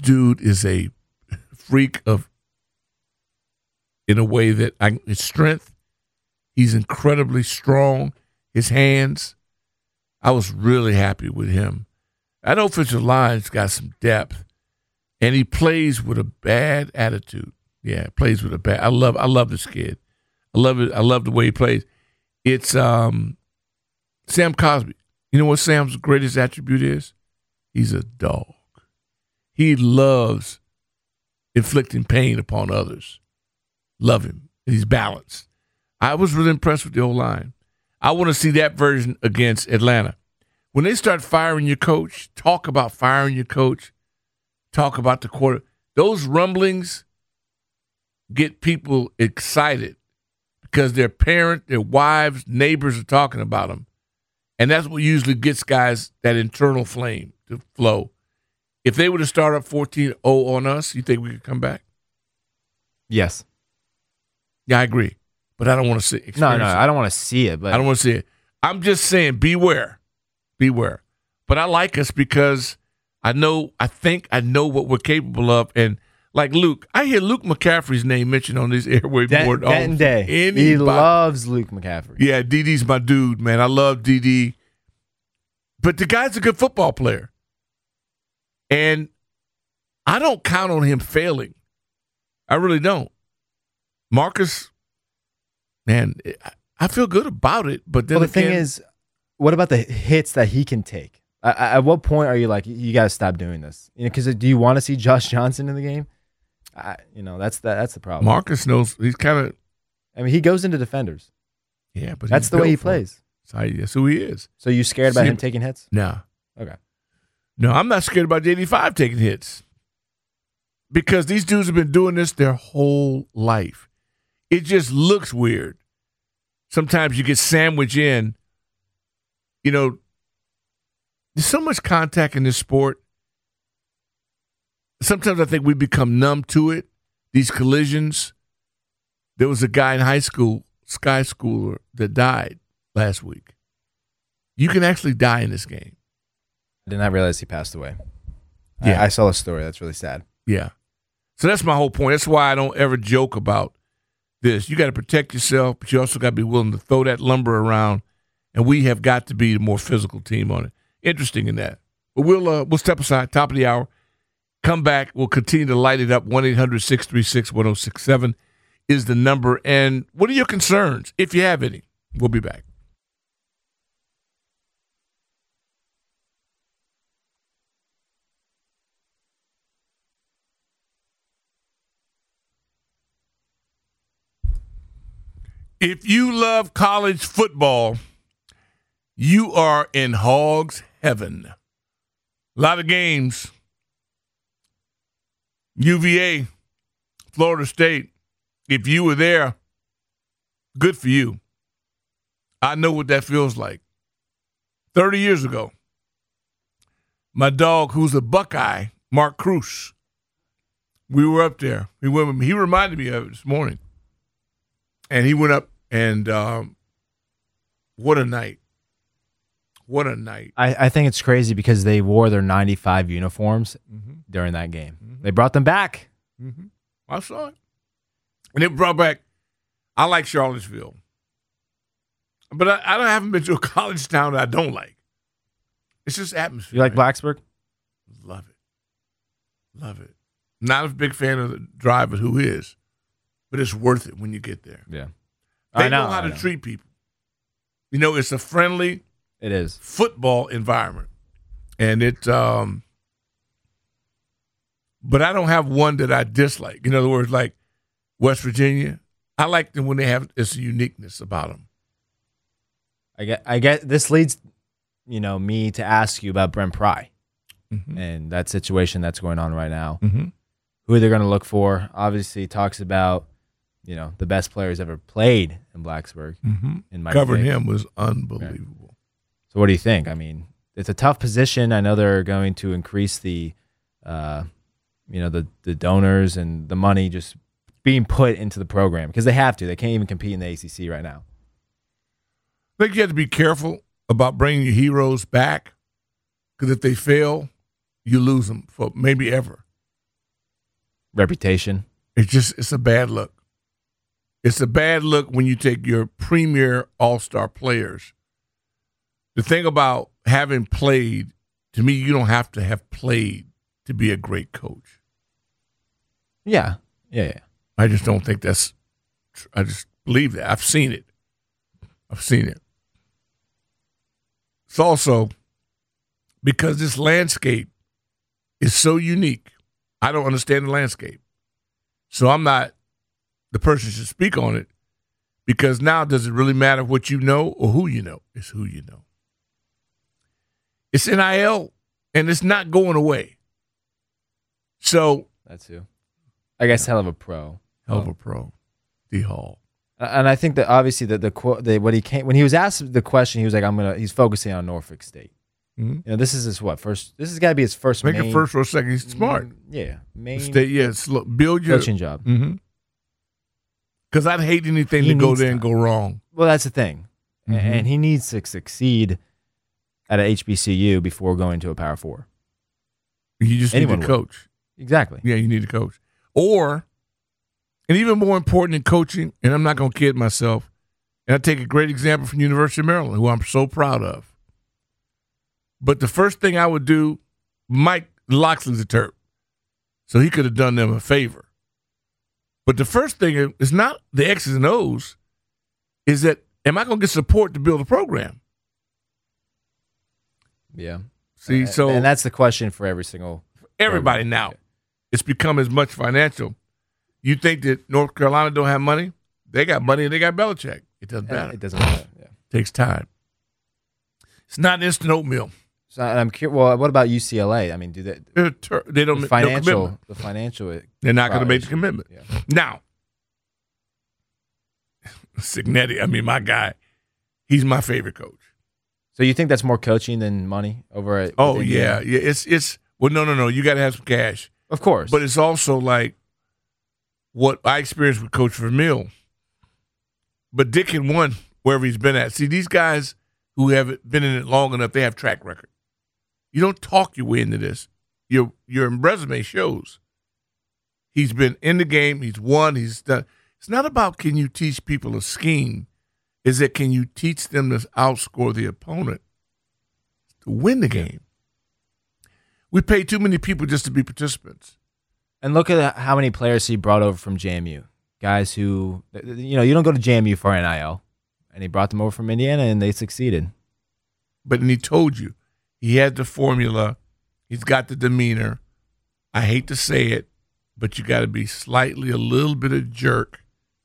dude is a freak in a way that his strength, he's incredibly strong. His hands, I was really happy with him. That offensive line's got some depth, and he plays with a bad attitude. Yeah, plays with a bad. I love this kid. I love it. I love the way he plays. It's Sam Cosby. You know what Sam's greatest attribute is? He's a dog. He loves inflicting pain upon others. Love him. He's balanced. I was really impressed with the O-line. I want to see that version against Atlanta. When they start firing your coach, talk about firing your coach, talk about the quarter. Those rumblings get people excited because their parents, their wives, neighbors are talking about them. And that's what usually gets guys that internal flame to flow. If they were to start up 14-0 on us, you think we could come back? Yes. Yeah, I agree. But I don't want to see it. No, I don't want to see it. But I don't want to see it. I'm just saying, beware. Beware. But I like us because I think I know what we're capable of. And like Luke, I hear Luke McCaffrey's name mentioned on this airway board. That day. He loves Luke McCaffrey. Yeah, DD's my dude, man. I love DD. But the guy's a good football player. And I don't count on him failing. I really don't. Marcus, man, I feel good about it. But then the thing is, what about the hits that he can take? At what point are you like, you got to stop doing this? Because do you want to see Josh Johnson in the game? That's the problem. Marcus knows he's kind of. I mean, he goes into defenders. Yeah, but that's the way he plays. That's who he is. So you scared about him taking hits? No. Okay. No, I'm not scared about JD5 taking hits because these dudes have been doing this their whole life. It just looks weird. Sometimes you get sandwiched in. You know, there's so much contact in this sport. Sometimes I think we become numb to it, these collisions. There was a guy in high school, Sky Schooler, that died last week. You can actually die in this game. I did not realize he passed away. Yeah. I saw a story. That's really sad. Yeah. So that's my whole point. That's why I don't ever joke about this. You got to protect yourself, but you also got to be willing to throw that lumber around, and we have got to be the more physical team on it. Interesting in that. But we'll step aside, top of the hour. Come back. We'll continue to light it up. 1-800-636-1067 is the number. And what are your concerns, if you have any? We'll be back. If you love college football, you are in Hogs heaven. A lot of games. UVA, Florida State. If you were there, good for you. I know what that feels like. 30 years ago, my dog, who's a Buckeye, Mark Cruz, we were up there. He reminded me of it this morning. And he went up, and what a night. What a night. I think it's crazy because they wore their 95 uniforms during that game. They brought them back. I saw it. And they brought back, I like Charlottesville. But I haven't been to a college town that I don't like. It's just atmosphere. You like Blacksburg? Love it. Love it. Not a big fan of the drive, but who is? But it's worth it when you get there. Yeah. They know how to treat people. You know, it's a friendly football environment. And but I don't have one that I dislike. In other words, like West Virginia, I like them when they have this uniqueness about them. I get this leads, me to ask you about Brent Pry and that situation that's going on right now. Who they're going to look for. Obviously, talks about, the best players ever played in Blacksburg. In my covering him was unbelievable. Okay. So what do you think? I mean, it's a tough position. I know they're going to increase the donors and the money just being put into the program because they have to. They can't even compete in the ACC right now. I think you have to be careful about bringing your heroes back because if they fail, you lose them for maybe ever. reputation. It's a bad look. It's a bad look when you take your premier all-star players. The thing about having played, to me, you don't have to have played to be a great coach. Yeah. I just don't think I just believe that. I've seen it. It's also because this landscape is so unique. I don't understand the landscape. So I'm not the person who should speak on it, because now does it really matter what you know or who you know? It's who you know. It's NIL, and it's not going away. So that's who. I guess hell of a pro. D Hall. And I think that obviously when he was asked the question, he was like, he's focusing on Norfolk State. Mm-hmm. You know, this is his first. This has got to be his first. Make it first or second. He's smart. Yeah, main state. Yeah, build your coaching job. Because I'd hate anything to go there and go wrong. Well, that's the thing, and he needs to succeed at an HBCU before going to a Power 4. You just need to coach. Exactly. Yeah, you need to coach. And even more important than coaching, and I'm not going to kid myself, and I take a great example from University of Maryland, who I'm so proud of. But the first thing I would do, Mike Loxley's a Terp, so he could have done them a favor. But the first thing is not the X's and O's, is that am I going to get support to build a program? Yeah. See, and that's the question for everybody program. Now. It's become as much financial. You think that North Carolina don't have money? They got money and they got Belichick. It doesn't matter. It doesn't matter. Yeah. It takes time. It's not instant oatmeal. So I'm curious. Well, what about UCLA? I mean, do they? They don't. The financial. They're not going to make the commitment. Yeah. Now, Cignetti. I mean, my guy. He's my favorite coach. So you think that's more coaching than money over at? Oh yeah. It's well, no. You got to have some cash, of course. But it's also like what I experienced with Coach Vermeil. But Dick had won wherever he's been at. See, these guys who have been in it long enough, they have track record. You don't talk your way into this. Your resume shows. He's been in the game. He's won. He's done. It's not about can you teach people a scheme. Is that can you teach them to outscore the opponent to win the game? We pay too many people just to be participants. And look at how many players he brought over from JMU. Guys who, you don't go to JMU for NIL. And he brought them over from Indiana, and they succeeded. But he told you. He had the formula. He's got the demeanor. I hate to say it, but you got to be slightly a little bit of jerk.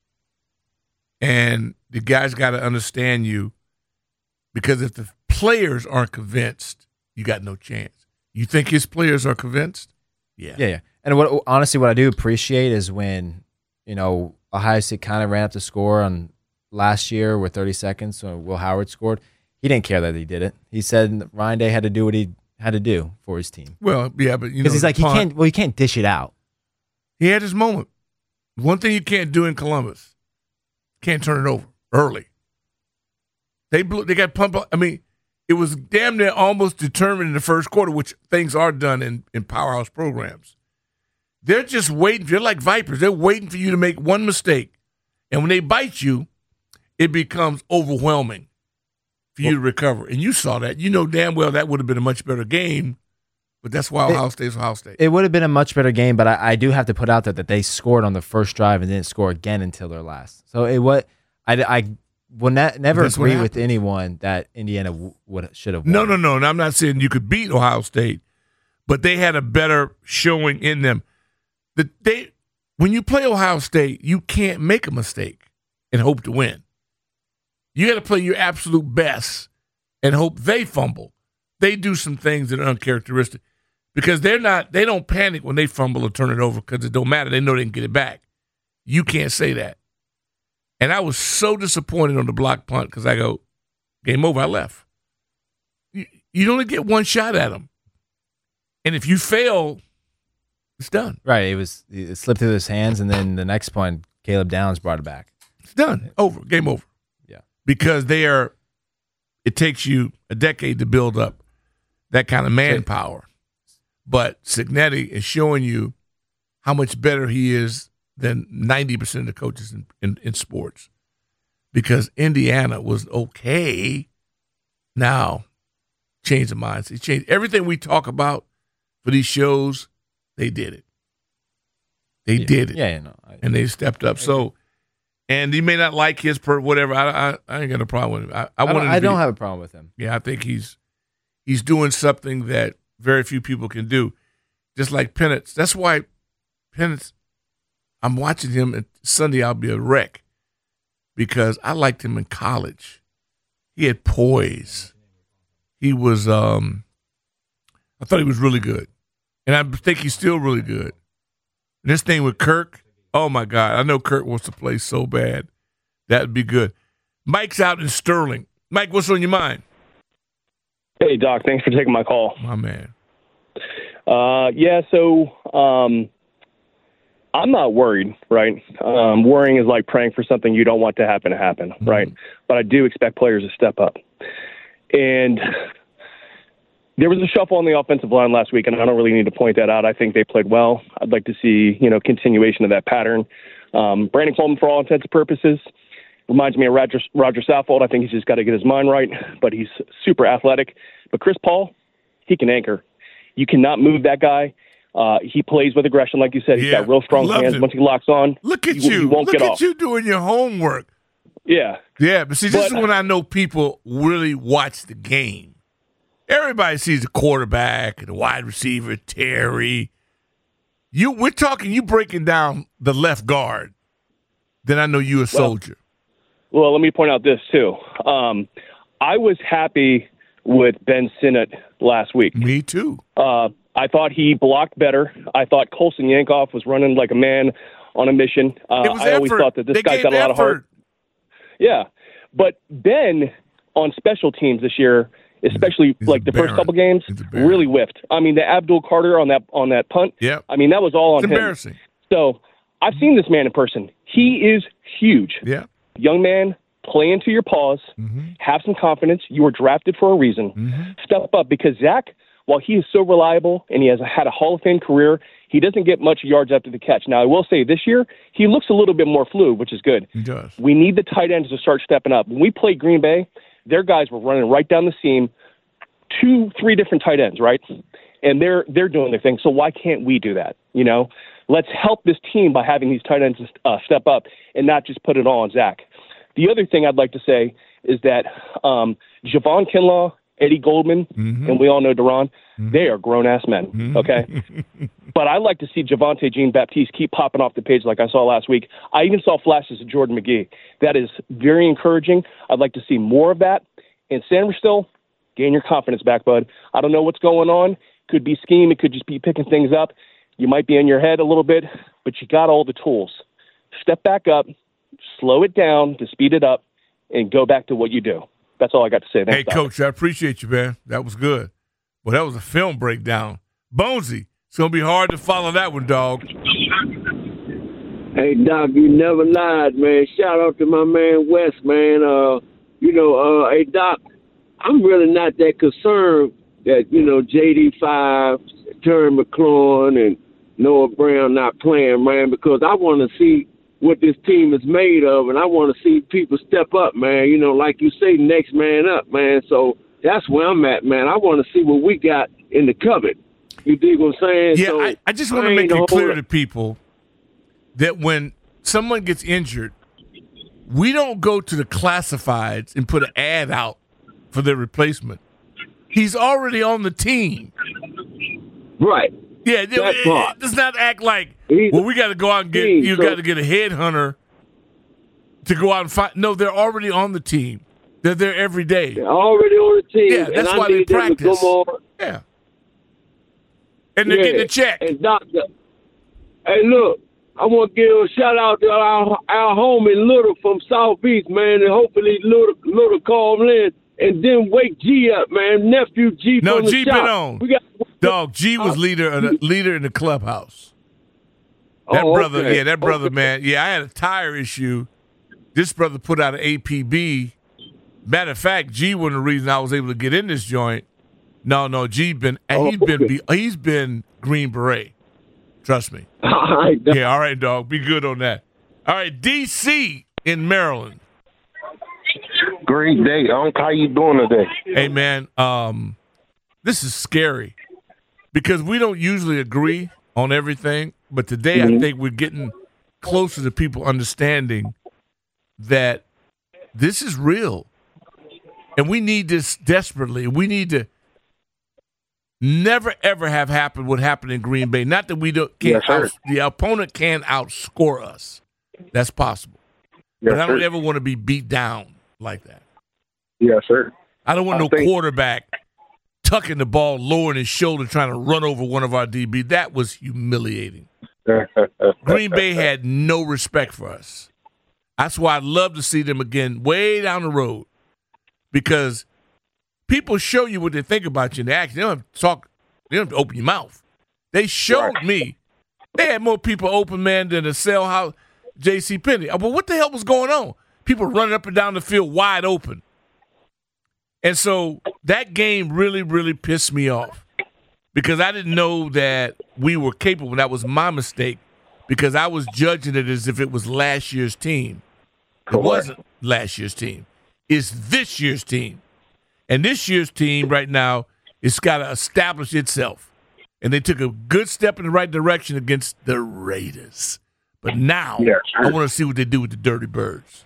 And the guys got to understand you, because if the players aren't convinced, you got no chance. You think his players are convinced? Yeah. And honestly, what I do appreciate is when, Ohio State kind of ran up the score on last year with 30 seconds when Will Howard scored. He didn't care that he did it. He said Ryan Day had to do what he had to do for his team. Well, yeah, but because he's like he can't dish it out. He had his moment. One thing you can't do in Columbus, can't turn it over early. They got pumped up. I mean, it was damn near almost determined in the first quarter, which things are done in powerhouse programs. They're just waiting. They're like vipers. They're waiting for you to make one mistake, and when they bite you, it becomes overwhelming for you to recover. And you saw that. You know damn well that would have been a much better game, but that's why Ohio State's Ohio State. It would have been a much better game, but I do have to put out there that they scored on the first drive and didn't score again until their last. So I will never agree with anyone that Indiana should have won. No. I'm not saying you could beat Ohio State, but they had a better showing in them. When you play Ohio State, you can't make a mistake and hope to win. You got to play your absolute best and hope they fumble. They do some things that are uncharacteristic because they don't panic when they fumble or turn it over because it don't matter. They know they can get it back. You can't say that. And I was so disappointed on the block punt because I go, game over, I left. You only get one shot at them. And if you fail, it's done. Right. It slipped through his hands, and then the next point, Caleb Downs brought it back. It's done. Over. Game over. Yeah. Because it takes you a decade to build up that kind of manpower. But Cignetti is showing you how much better he is than 90% of the coaches in sports. Because Indiana was okay. Now, change the minds. It changed everything we talk about for these shows. They did it. They did it. Yeah, no, and they stepped up. So, and he may not like his whatever. I ain't got a problem with him. I don't have a problem with him. Yeah, I think he's doing something that very few people can do. Just like Penance. That's why Penance, I'm watching him, and Sunday I'll be a wreck because I liked him in college. He had poise. He was, I thought he was really good. And I think he's still really good. And this thing with Kirk, oh, my God. I know Kirk wants to play so bad. That would be good. Mike's out in Sterling. Mike, what's on your mind? Hey, Doc. Thanks for taking my call. My man. I'm not worried, right? Worrying is like praying for something you don't want to happen, right? But I do expect players to step up. And there was a shuffle on the offensive line last week, and I don't really need to point that out. I think they played well. I'd like to see, continuation of that pattern. Brandon Coleman, for all intents and purposes, reminds me of Roger Saffold. I think he's just got to get his mind right, but he's super athletic. But Chris Paul, he can anchor. You cannot move that guy. He plays with aggression, like you said. He's got real strong hands. Once he locks on, look at he won't get off. Look at you doing your homework. Yeah. Yeah, but see, this is when I know people really watch the game. Everybody sees the quarterback and the wide receiver, Terry. We're talking, you breaking down the left guard. Then I know you a soldier. Well, let me point out this, too. I was happy with Ben Sinnott last week. Me, too. I thought he blocked better. I thought Colson Yankoff was running like a man on a mission. I always thought that this guy's got a lot of heart. Yeah. But Ben, on special teams this year, especially like the first couple games, really whiffed. I mean, the Abdul Carter on that punt, I mean, that was all on him. It's embarrassing. So I've seen this man in person. He is huge. Yeah. Young man, play into your paws, have some confidence. You were drafted for a reason. Step up, because Zach, while he is so reliable and he has had a Hall of Fame career, he doesn't get much yards after the catch. Now, I will say this year, he looks a little bit more fluid, which is good. He does. We need the tight ends to start stepping up. When we played Green Bay, their guys were running right down the seam, 2-3 different tight ends, right? And they're doing their thing. So why can't we do that? Let's help this team by having these tight ends step up and not just put it all on Zach. The other thing I'd like to say is that Javon Kinlaw, Eddie Goldman, and we all know Duran, they are grown-ass men, okay? But I like to see Javonte Jean-Baptiste keep popping off the page like I saw last week. I even saw flashes of Jordan McGee. That is very encouraging. I'd like to see more of that. And Sanders still, gain your confidence back, bud. I don't know what's going on. Could be scheme. It could just be picking things up. You might be in your head a little bit, but you got all the tools. Step back up, slow it down to speed it up, and go back to what you do. That's all I got to say. Thanks, hey, Coach, I appreciate you, man. That was good. Well, that was a film breakdown. Bonesy, it's going to be hard to follow that one, dog. Hey, Doc, you never lied, man. Shout out to my man, Wes, man. Hey, Doc, I'm really not that concerned that, JD5, Terry McLaurin, and Noah Brown not playing, man, because I want to see what this team is made of, and I want to see people step up, man. Like you say, next man up, man. So that's where I'm at, man. I want to see what we got in the cupboard. You dig what I'm saying? Yeah, so I just want to make it clear to people that when someone gets injured, we don't go to the classifieds and put an ad out for their replacement. He's already on the team. Right. Yeah, does not act like, we got to go out and get, got to get a headhunter to go out and find. No, they're already on the team. They're there every day. They're already on the team. Yeah, that's why they practice. Yeah. And they're getting a check. And Doctor, hey, look, I want to give a shout out to our homie Little from South Beach, man, and hopefully Little call in. And then wake G up, man. Nephew G. No, from the G shop. been on. Dog, G was leader in the clubhouse. That brother, okay. Yeah, that brother, man. Yeah, I had a tire issue. This brother put out an APB. Matter of fact, G was the reason I was able to get in this joint. No, G been he's been Green Beret. Trust me. All right, dog. Yeah, all right, dog. Be good on that. All right, D.C. in Maryland. Great day, Unc. How you doing today? Hey, man, this is scary because we don't usually agree on everything, but today I think we're getting closer to people understanding that this is real. And we need this desperately. We need to never, ever have happened what happened in Green Bay. Not that we can't the opponent can outscore us. That's possible. Yes, but I don't sir. ever want to be beat down like that. Yes, sir. I don't want quarterback tucking the ball, lowering his shoulder, trying to run over one of our DB. That was humiliating. Green Bay had no respect for us. That's why I'd love to see them again way down the road, because people show you what they think about you in the action. They don't have to talk. They don't have to open your mouth. They showed me. They had more people open, man, than a sale house, J.C. Penney. But what the hell was going on? People running up and down the field wide open. And so that game really, really pissed me off because I didn't know that we were capable. That was my mistake because I was judging it as if it was last year's team. It wasn't last year's team. It's this year's team. And this year's team right now, it's got to establish itself. And they took a good step in the right direction against the Raiders. But now I want to see what they do with the Dirty Birds.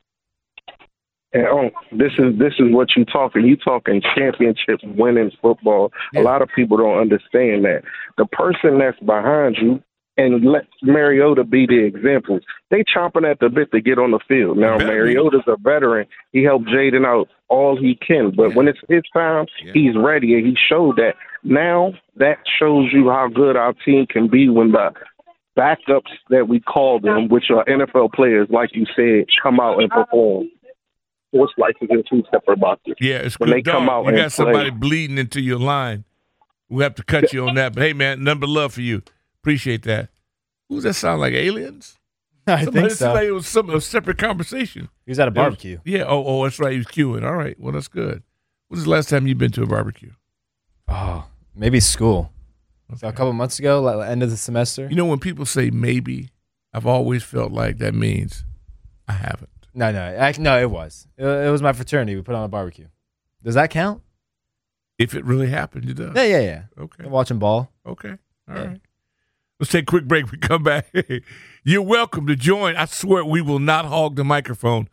And this is what you talking. You talking championship winning football. Yeah. A lot of people don't understand that. The person that's behind you, and let Mariota be the example, they chomping at the bit to get on the field. Now, Mariota's a veteran. He helped Jaden out all he can. But when it's his time, he's ready, and he showed that. Now, that shows you how good our team can be when the backups that we call them, which are NFL players, like you said, come out and perform. Force license and 2 separate boxes. Yeah, it's when good. they come out you got somebody play. bleeding into your line. We have to cut you on that. But, hey, man, nothing but love for you. Appreciate that. Who's that sound like, aliens? I think so. Somebody, it was a separate conversation. He was at a barbecue. Oh, that's right. He was queuing. All right. Well, that's good. When's the last time you've been to a barbecue? Oh, maybe school. Okay. So a couple months ago, like end of the semester. You know, when people say maybe, I've always felt like that means I haven't. No, it was. It was my fraternity. We put on a barbecue. Does that count? If it really happened, it does. Yeah. Okay. I'm watching ball. Okay. All right. Let's take a quick break. We come back. You're welcome to join. I swear we will not hog the microphone.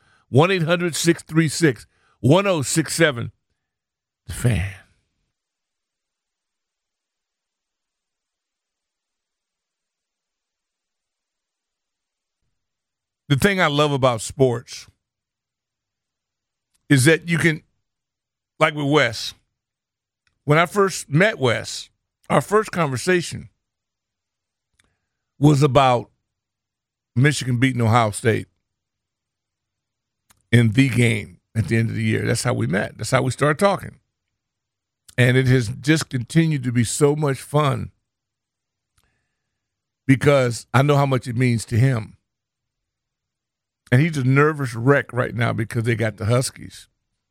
1-800-636-1067. The Fan. The thing I love about sports is that you can, like with Wes, when I first met Wes, our first conversation was about Michigan beating Ohio State in the game at the end of the year. That's how we met. That's how we started talking. And it has just continued to be so much fun because I know how much it means to him. And he's a nervous wreck right now because they got the Huskies.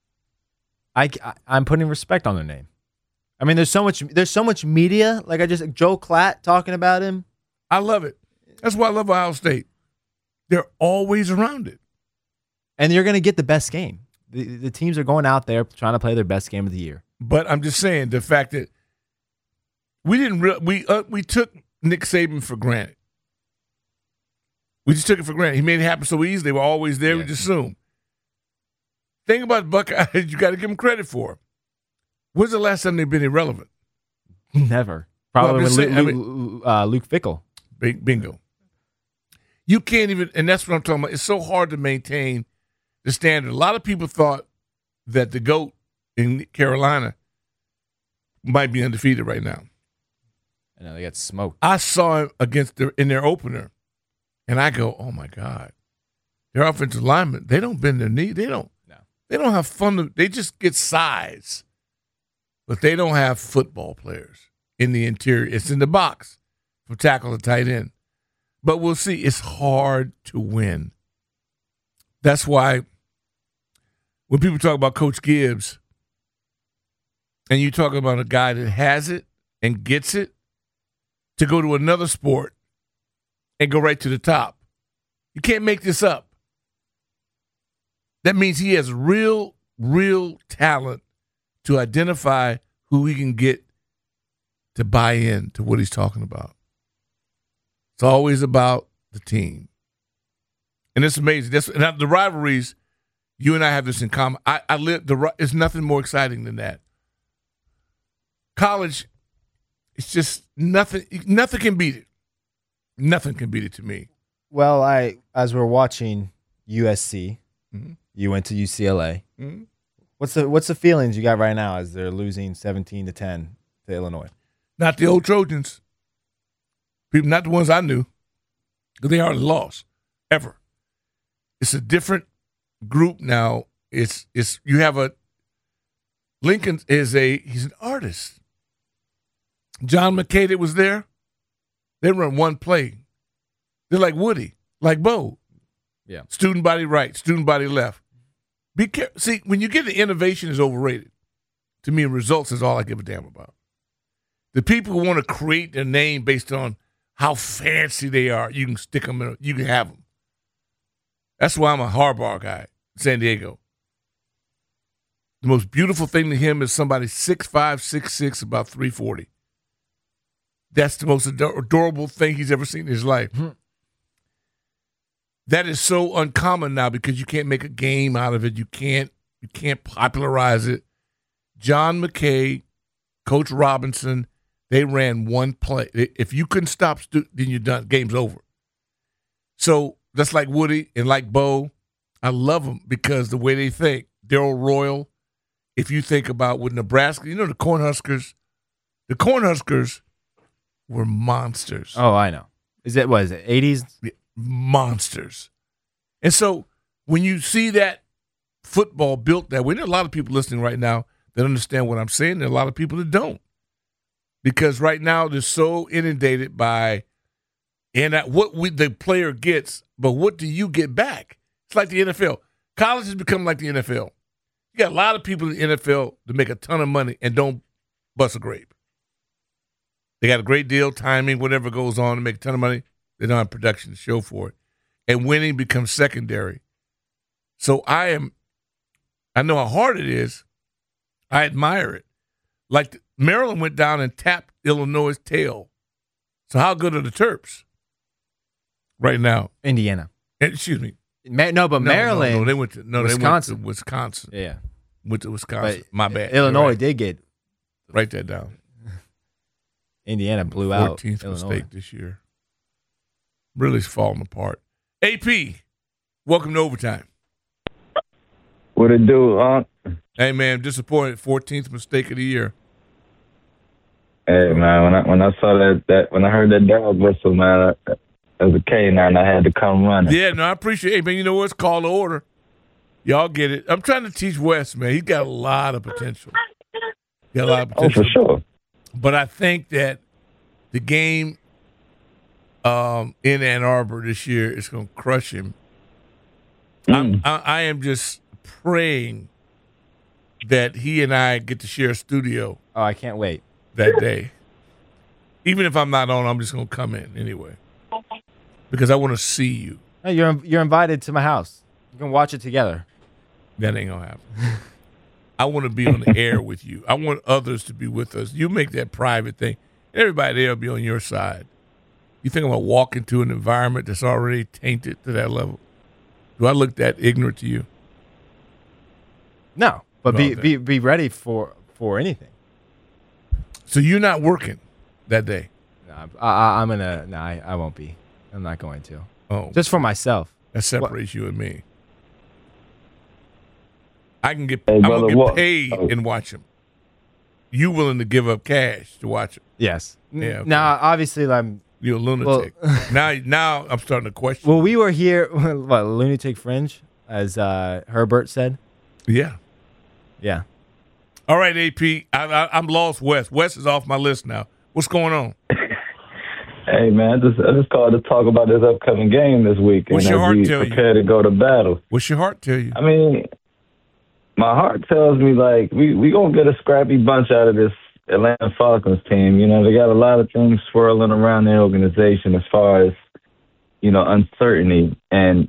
I'm putting respect on their name. I mean, there's so much media. Like Joe Klatt talking about him. I love it. That's why I love Ohio State. They're always around it. And you're going to get the best game. The teams are going out there trying to play their best game of the year. But I'm just saying the fact that we took Nick Saban for granted. We just took it for granted. He made it happen so easy. They were always there. Yeah. We just assumed. Thing about Buckeyes, you got to give them credit for. When's the last time they've been irrelevant? Never. Probably Luke Fickell. Bingo. You can't even, and that's what I'm talking about. It's so hard to maintain the standard. A lot of people thought that the GOAT in Carolina might be undefeated right now. I know, they got smoked. I saw him in their opener, and I go, oh, my God. Their offensive linemen, they don't bend their knee. They don't have fun. They just get size. But they don't have football players in the interior. It's in the box from tackle to tight end. But we'll see. It's hard to win. That's why when people talk about Coach Gibbs and you talk about a guy that has it and gets it, to go to another sport and go right to the top. You can't make this up. That means he has real talent to identify who he can get to buy in to what he's talking about. It's always about the team. And it's amazing. And the rivalries, you and I have this in common. It's nothing more exciting than that. College, it's just nothing can beat it. Nothing can beat it to me. Well, as we're watching USC, you went to UCLA. Mm-hmm. What's the feelings you got right now as they're losing 17-10 to Illinois? Not the old Trojans. People, not the ones I knew, because they hardly lost ever. It's a different group now. It's you have Lincoln he's an artist. John McKay that was there, they run one play. They're like Woody, like Bo. Yeah. Student body right, student body left. Be careful. See, when you get the innovation is overrated. To me, results is all I give a damn about. The people who want to create their name based on how fancy they are, you can stick them in, you can have them. That's why I'm a Harbaugh guy, San Diego. The most beautiful thing to him is somebody 6'5", 6'6", about 340. That's the most adorable thing he's ever seen in his life. Mm-hmm. That is so uncommon now because you can't make a game out of it. You can't popularize it. John McKay, Coach Robinson, they ran one play. If you couldn't stop, then you're done. Game's over. So that's like Woody and like Bo. I love them because the way they think. Darryl Royal. If you think about with Nebraska, the Cornhuskers. The Cornhuskers were monsters. Oh, I know. Is it 80s? Monsters. And so when you see that football built that way, there are a lot of people listening right now that understand what I'm saying. There are a lot of people that don't. Because right now they're so inundated by the player gets, but what do you get back? It's like the NFL. College has become like the NFL. You got a lot of people in the NFL that make a ton of money and don't bust a grape. They got a great deal, timing, whatever goes on to make a ton of money. They don't have production to show for it. And winning becomes secondary. So I know how hard it is. I admire it. Like Maryland went down and tapped Illinois' tail. So how good are the Terps right now? Indiana. Excuse me. Maryland. No, they went to Wisconsin. Wisconsin. Yeah. Went to Wisconsin. But my bad. Illinois did get. Write that down. Indiana blew out 14th Illinois. mistake this year. Really falling apart. AP, welcome to Overtime. What it do, Unc? Hey, man, I'm disappointed. 14th mistake of the year. Hey, man, when I saw that when I heard that dog whistle, man, as a K9, I had to come running. Yeah, no, I appreciate it. Hey, man, you know what? It's call to order. Y'all get it. I'm trying to teach Wes, man. He's got a lot of potential. Oh, for sure. But I think that the game in Ann Arbor this year is going to crush him. I am just praying that he and I get to share a studio. Oh, I can't wait. That day. Even if I'm not on, I'm just going to come in anyway. Because I want to see you. No, you're invited to my house. You can watch it together. That ain't going to happen. I want to be on the air with you. I want others to be with us. You make that private thing. Everybody there will be on your side. You think I'm going to walk into an environment that's already tainted to that level? Do I look that ignorant to you? No, but be ready for anything. So you're not working that day? No, I won't be. I'm not going to. Oh, just for myself. That separates you and me. I'm gonna get paid and watch him. You willing to give up cash to watch him? Yes. Yeah. Okay. Now, obviously, you're a lunatic. Well, now I'm starting to question. Well, we were here. What, Lunatic Fringe, as Herbert said. Yeah. Yeah. All right, AP. I'm lost. Wes is off my list now. What's going on? Hey, man, I just called to talk about this upcoming game this week. What's your heart tell you? Prepare to go to battle. What's your heart tell you? I mean, my heart tells me, like, we going to get a scrappy bunch out of this Atlanta Falcons team. You know, they got a lot of things swirling around their organization as far as uncertainty. And,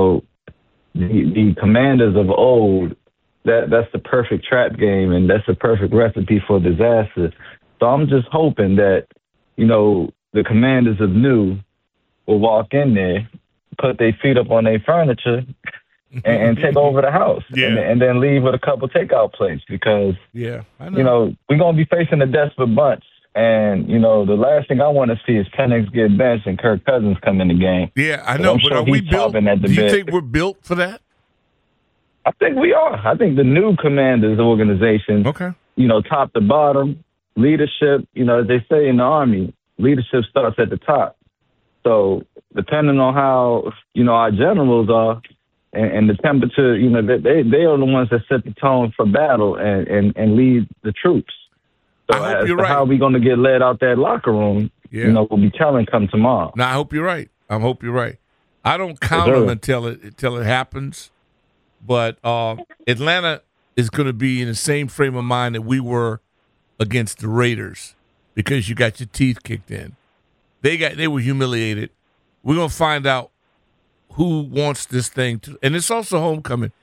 the Commanders of old, that's the perfect trap game, and that's the perfect recipe for disaster. So I'm just hoping that, the Commanders of new will walk in there, put their feet up on their furniture, and take over the house, and then leave with a couple takeout plates, because, I know. we're going to be facing a desperate bunch. And, the last thing I want to see is Penix get benched and Kirk Cousins come in the game. Yeah, I know, but are we built? Do you think we're built for that? I think we are. I think the new Commanders organization, top to bottom, leadership, as they say in the Army, leadership starts at the top. So depending on how, our generals are and the temperature, they are the ones that set the tone for battle and lead the troops. So I hope you're right. How are we going to get led out that locker room, we'll be telling come tomorrow. No, I hope you're right. I hope you're right. I don't count them until it happens. But Atlanta is going to be in the same frame of mind that we were against the Raiders, because you got your teeth kicked in. They were humiliated. We're going to find out who wants this thing to, and it's also homecoming.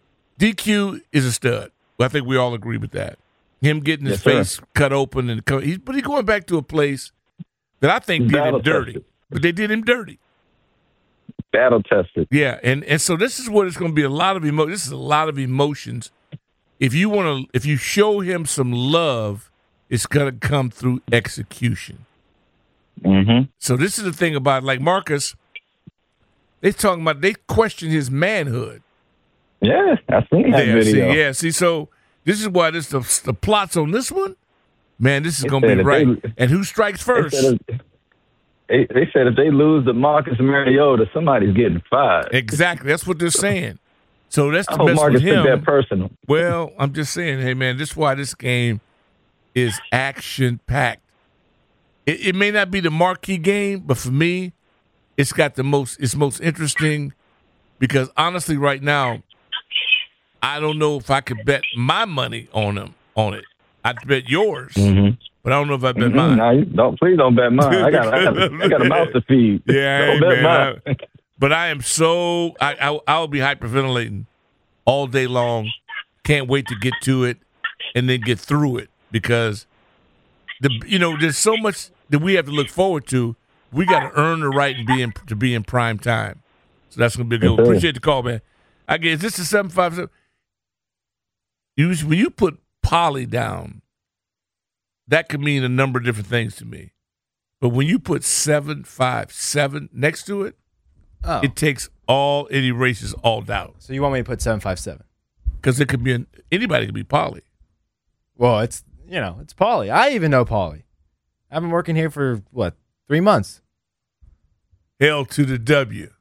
DQ is a stud. I think we all agree with that. Him getting his face cut open, but he's going back to a place that I think did him dirty. But they did him dirty. Battle tested. Yeah, and so this is what it's going to be. This is a lot of emotions. If you show him some love, it's going to come through execution. Mm-hmm. So this is the thing about, like, Marcus. They question his manhood. Yeah, I seen that video. So this is why the plots on this one, man. This is going to be right. And who strikes first? They said if they lose to Marcus Mariota, somebody's getting fired. Exactly. That's what they're saying. So that's the best Marcus with him. Took that personal. Well, I'm just saying, hey, man, this is why this game is action-packed. It may not be the marquee game, but for me, it's most interesting, because honestly, right now, I don't know if I could bet my money on it. I'd bet yours, but I don't know if I bet mine. No, please don't bet mine. I got a mouth to feed. Yeah, don't bet mine. But I am so I'll be hyperventilating all day long. Can't wait to get to it and then get through it, because there's so much that we have to look forward to. We got to earn the right to be in prime time. So that's going to be a good one. Appreciate the call, man. I guess is this is 757. When you put Polly down, that could mean a number of different things to me. But when you put 757 next to it, it erases all doubt. So you want me to put 757? Because it could be anybody could be Polly. Well, it's Paulie. I even know Paulie. I've been working here for 3 months. Hell to the W.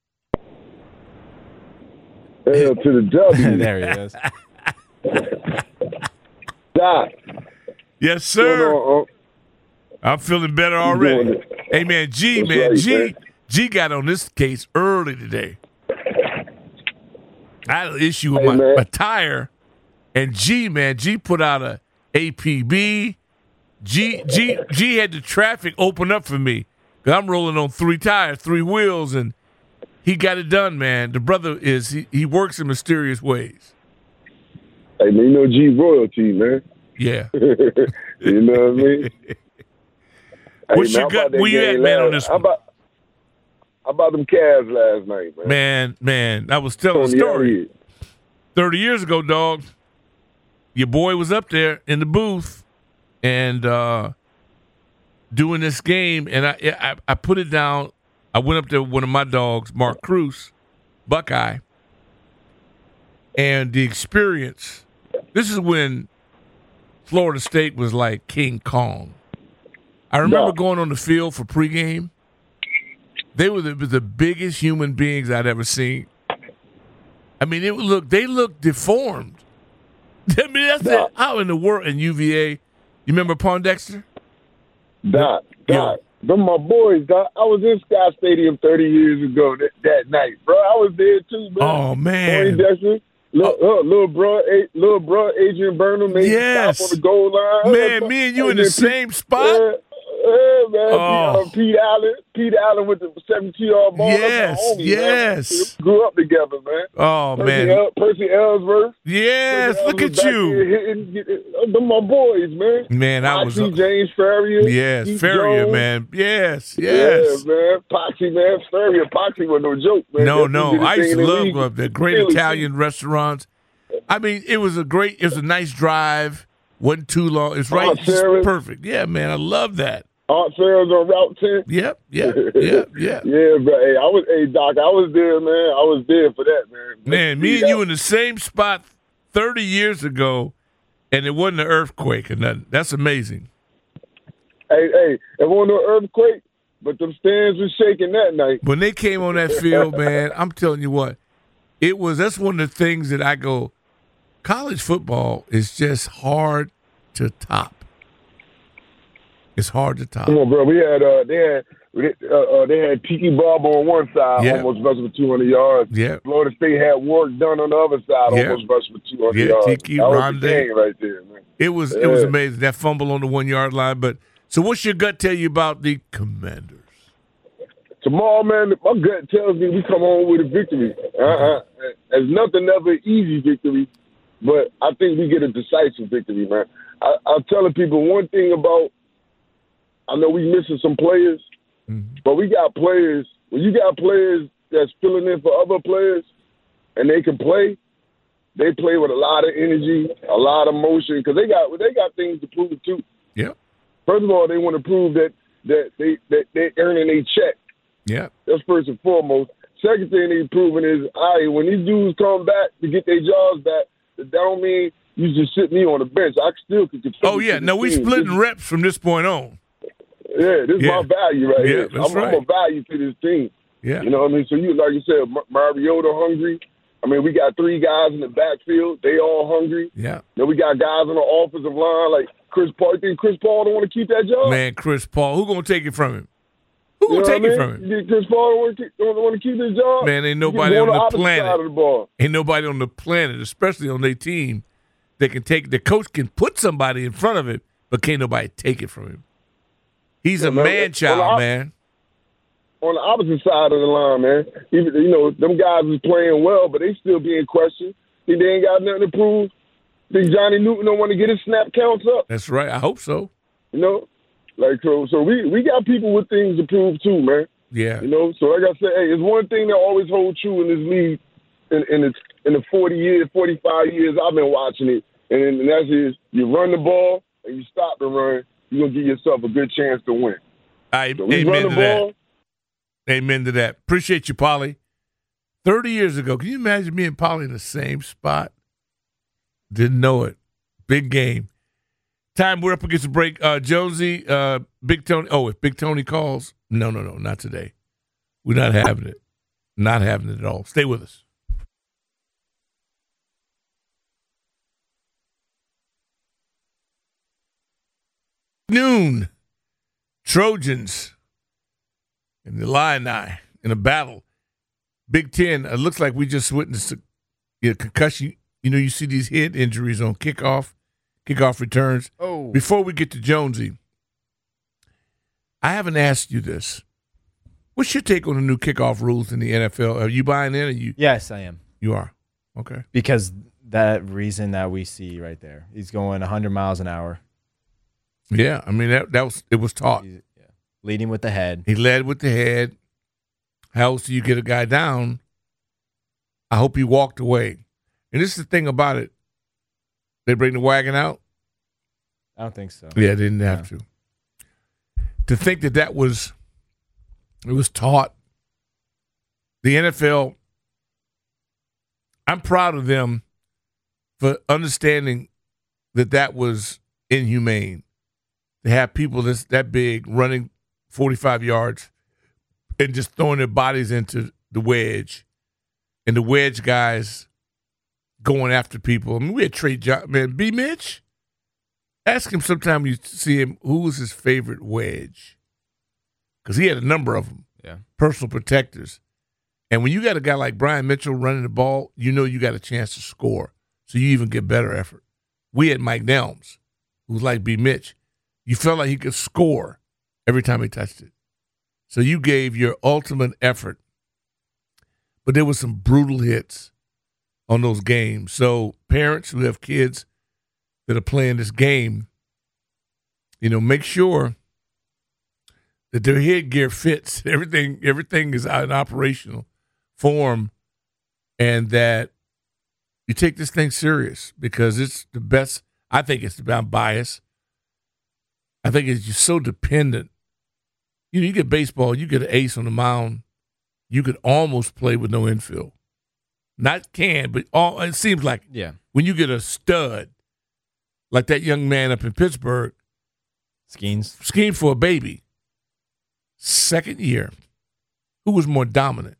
Hell to the W. There he is. Doc. Yes, sir. I'm feeling better already. Hey, man, G got on this case early today. I had an issue with my tire, and G put out a APB. G had the traffic open up for me, because I'm rolling on 3 tires, 3 wheels, and he got it done, man. The brother he works in mysterious ways. Hey, man, G royalty, man. Yeah. You know what I mean? What's your gut? Where you at, man, on this one? How about them Cavs last night, man? Man, I was telling a story. 30 years ago, dog, your boy was up there in the booth and doing this game, and I put it down. I went up to one of my dogs, Mark Cruz, Buckeye, and the experience. This is when Florida State was like King Kong. I remember going on the field for pregame. They were the biggest human beings I'd ever seen. I mean, they looked deformed. I mean, that's it. How in the world in UVA? You remember Pondexter? Doc. Them my boys, Doc. I was in Scott Stadium 30 years ago that night, bro. I was there too, man. Oh, man. Pondexter. Little bro, Adrian Burnham made stop on the goal line. Man, me and you in the same spot? man. Pete Allen with the 17-yard ball. Yes, Homie, yes. Man. We grew up together, man. Oh, man. Percy Ellsworth. Yes, look at you. Them my boys, man. Man, I was James Ferrier. Yes, Pete Ferrier, Jones. man. Yes. Yeah, man. Poxy, man. Ferrier, Poxy was no joke, man. No. I used to love the great Italian restaurants. I mean, it was a nice drive. Wasn't too long. It's right. It's perfect. Yeah, man. I love that. Aunt Sarah's on Route 10. Yep. Yeah, but Doc, I was there, man. I was there for that, man. Man, me and you in the same spot 30 years ago, and it wasn't an earthquake or nothing. That's amazing. Hey, it wasn't no earthquake, but them stands were shaking that night. When they came on that field, man, I'm telling you what, that's one of the things that I go, college football is just hard to top. It's hard to top. Come on, bro. They had Tiki Barber on one side, almost rushed for 200 yards. Yeah. Florida State had Warwick Dunn on the other side, almost rushed for 200 yards. Tiki, that Rondé. was the game right there, man. It was amazing, that fumble on the 1 yard line. But so, what's your gut tell you about the Commanders? Tomorrow, man, my gut tells me we come home with a victory. There's nothing ever easy victory, but I think we get a decisive victory, man. I'm telling people one thing about. I know we missing some players, but we got players. When you got players that's filling in for other players, and they can play, they play with a lot of energy, a lot of motion, because they got things to prove too. Yeah. First of all, they want to prove that they earning a check. Yeah. That's first and foremost. Second thing they proving is, all right, when these dudes come back to get their jobs back, that don't mean you just sit me on the bench. I still can contribute. Oh yeah, no, we splitting reps from this point on. Yeah, this is my value right here. I'm a value to this team. Yeah. You know what I mean? So, like you said, Mariota hungry. I mean, we got 3 guys in the backfield. They all hungry. Yeah. Then we got guys on the offensive line like Chris Paul. You think Chris Paul don't want to keep that job? Man, Chris Paul. Who going to take it from him? Who going to take it from him? You think Chris Paul don't want to keep his job? Man, ain't nobody on the planet. Ain't nobody on the planet, especially on their team, that can take. The coach can put somebody in front of it, but can't nobody take it from him. He's a man-child, man. On the opposite side of the line, man, even, them guys is playing well, but they still being questioned. Think they ain't got nothing to prove? Think Johnny Newton don't want to get his snap counts up? That's right. I hope so. So we got people with things to prove too, man. Yeah. So like I said, it's one thing that always holds true in this league in the 45 years I've been watching it, and that is you run the ball and you stop the run. You're going to give yourself a good chance to win. Amen to that. Amen to that. Appreciate you, Polly. 30 years ago, can you imagine me and Polly in the same spot? Didn't know it. Big game. Time, we're up against the break. Jonesy, Big Tony. Oh, if Big Tony calls, no, not today. We're not having it. Not having it at all. Stay with us. Noon, Trojans and the Illini in a battle. Big Ten, it looks like we just witnessed a concussion. You see these head injuries on kickoff returns. Oh. Before we get to Jonesy, I haven't asked you this. What's your take on the new kickoff rules in the NFL? Are you buying in? Yes, I am. You are? Okay. Because that reason that we see right there. He's going 100 miles an hour. Yeah, I mean it was taught. Leading with the head. He led with the head. How else do you get a guy down? I hope he walked away. And this is the thing about it. They bring the wagon out? I don't think so. Yeah, they didn't have to. To think that was taught. The NFL, I'm proud of them for understanding that was inhumane. To have people that big running 45 yards and just throwing their bodies into the wedge, and the wedge guys going after people. I mean, we had Trey Johnson, man, B. Mitch. Ask him sometime you see him, who was his favorite wedge? Because he had a number of them. Yeah. Personal protectors. And when you got a guy like Brian Mitchell running the ball, you know you got a chance to score. So you even get better effort. We had Mike Nelms, who was like B. Mitch. You felt like he could score. every time he touched it. So you gave your ultimate effort. But there was some brutal hits on those games. So parents who have kids that are playing this game, make sure that their headgear fits. Everything is in operational form, and that you take this thing serious because it's the best. I think it's about bias. I think it's just so dependent. You get baseball, you get an ace on the mound, you could almost play with no infield. Not can, but it seems like when you get a stud, like that young man up in Pittsburgh, Skeens for a baby. Second year, who was more dominant?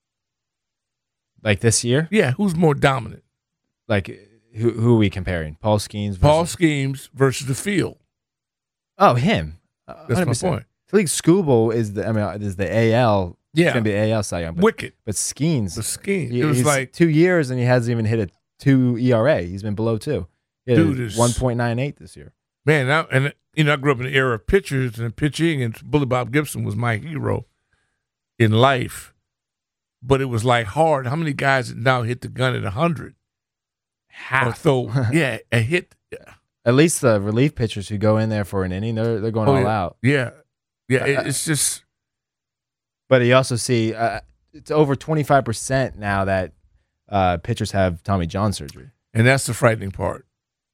Like this year? Yeah, who's more dominant? Like who are we comparing? Paul Skeens versus the field. Oh, him. That's 100%. My point. I think Skubal is the AL. Yeah, it's gonna be AL Cy Young. Wicked. But Skeens. It was like 2 years and he hasn't even hit a 2 ERA. He's been below 2. Dude is 1.98 this year. Man, I grew up in the era of pitchers and pitching, and Bully Bob Gibson was my hero in life. But it was like hard. How many guys now hit the gun at 100? Half. So a hit. At least the relief pitchers who go in there for an inning, they're going all out. Yeah, it's just. But you also see it's over 25% now that pitchers have Tommy John surgery, and that's the frightening part.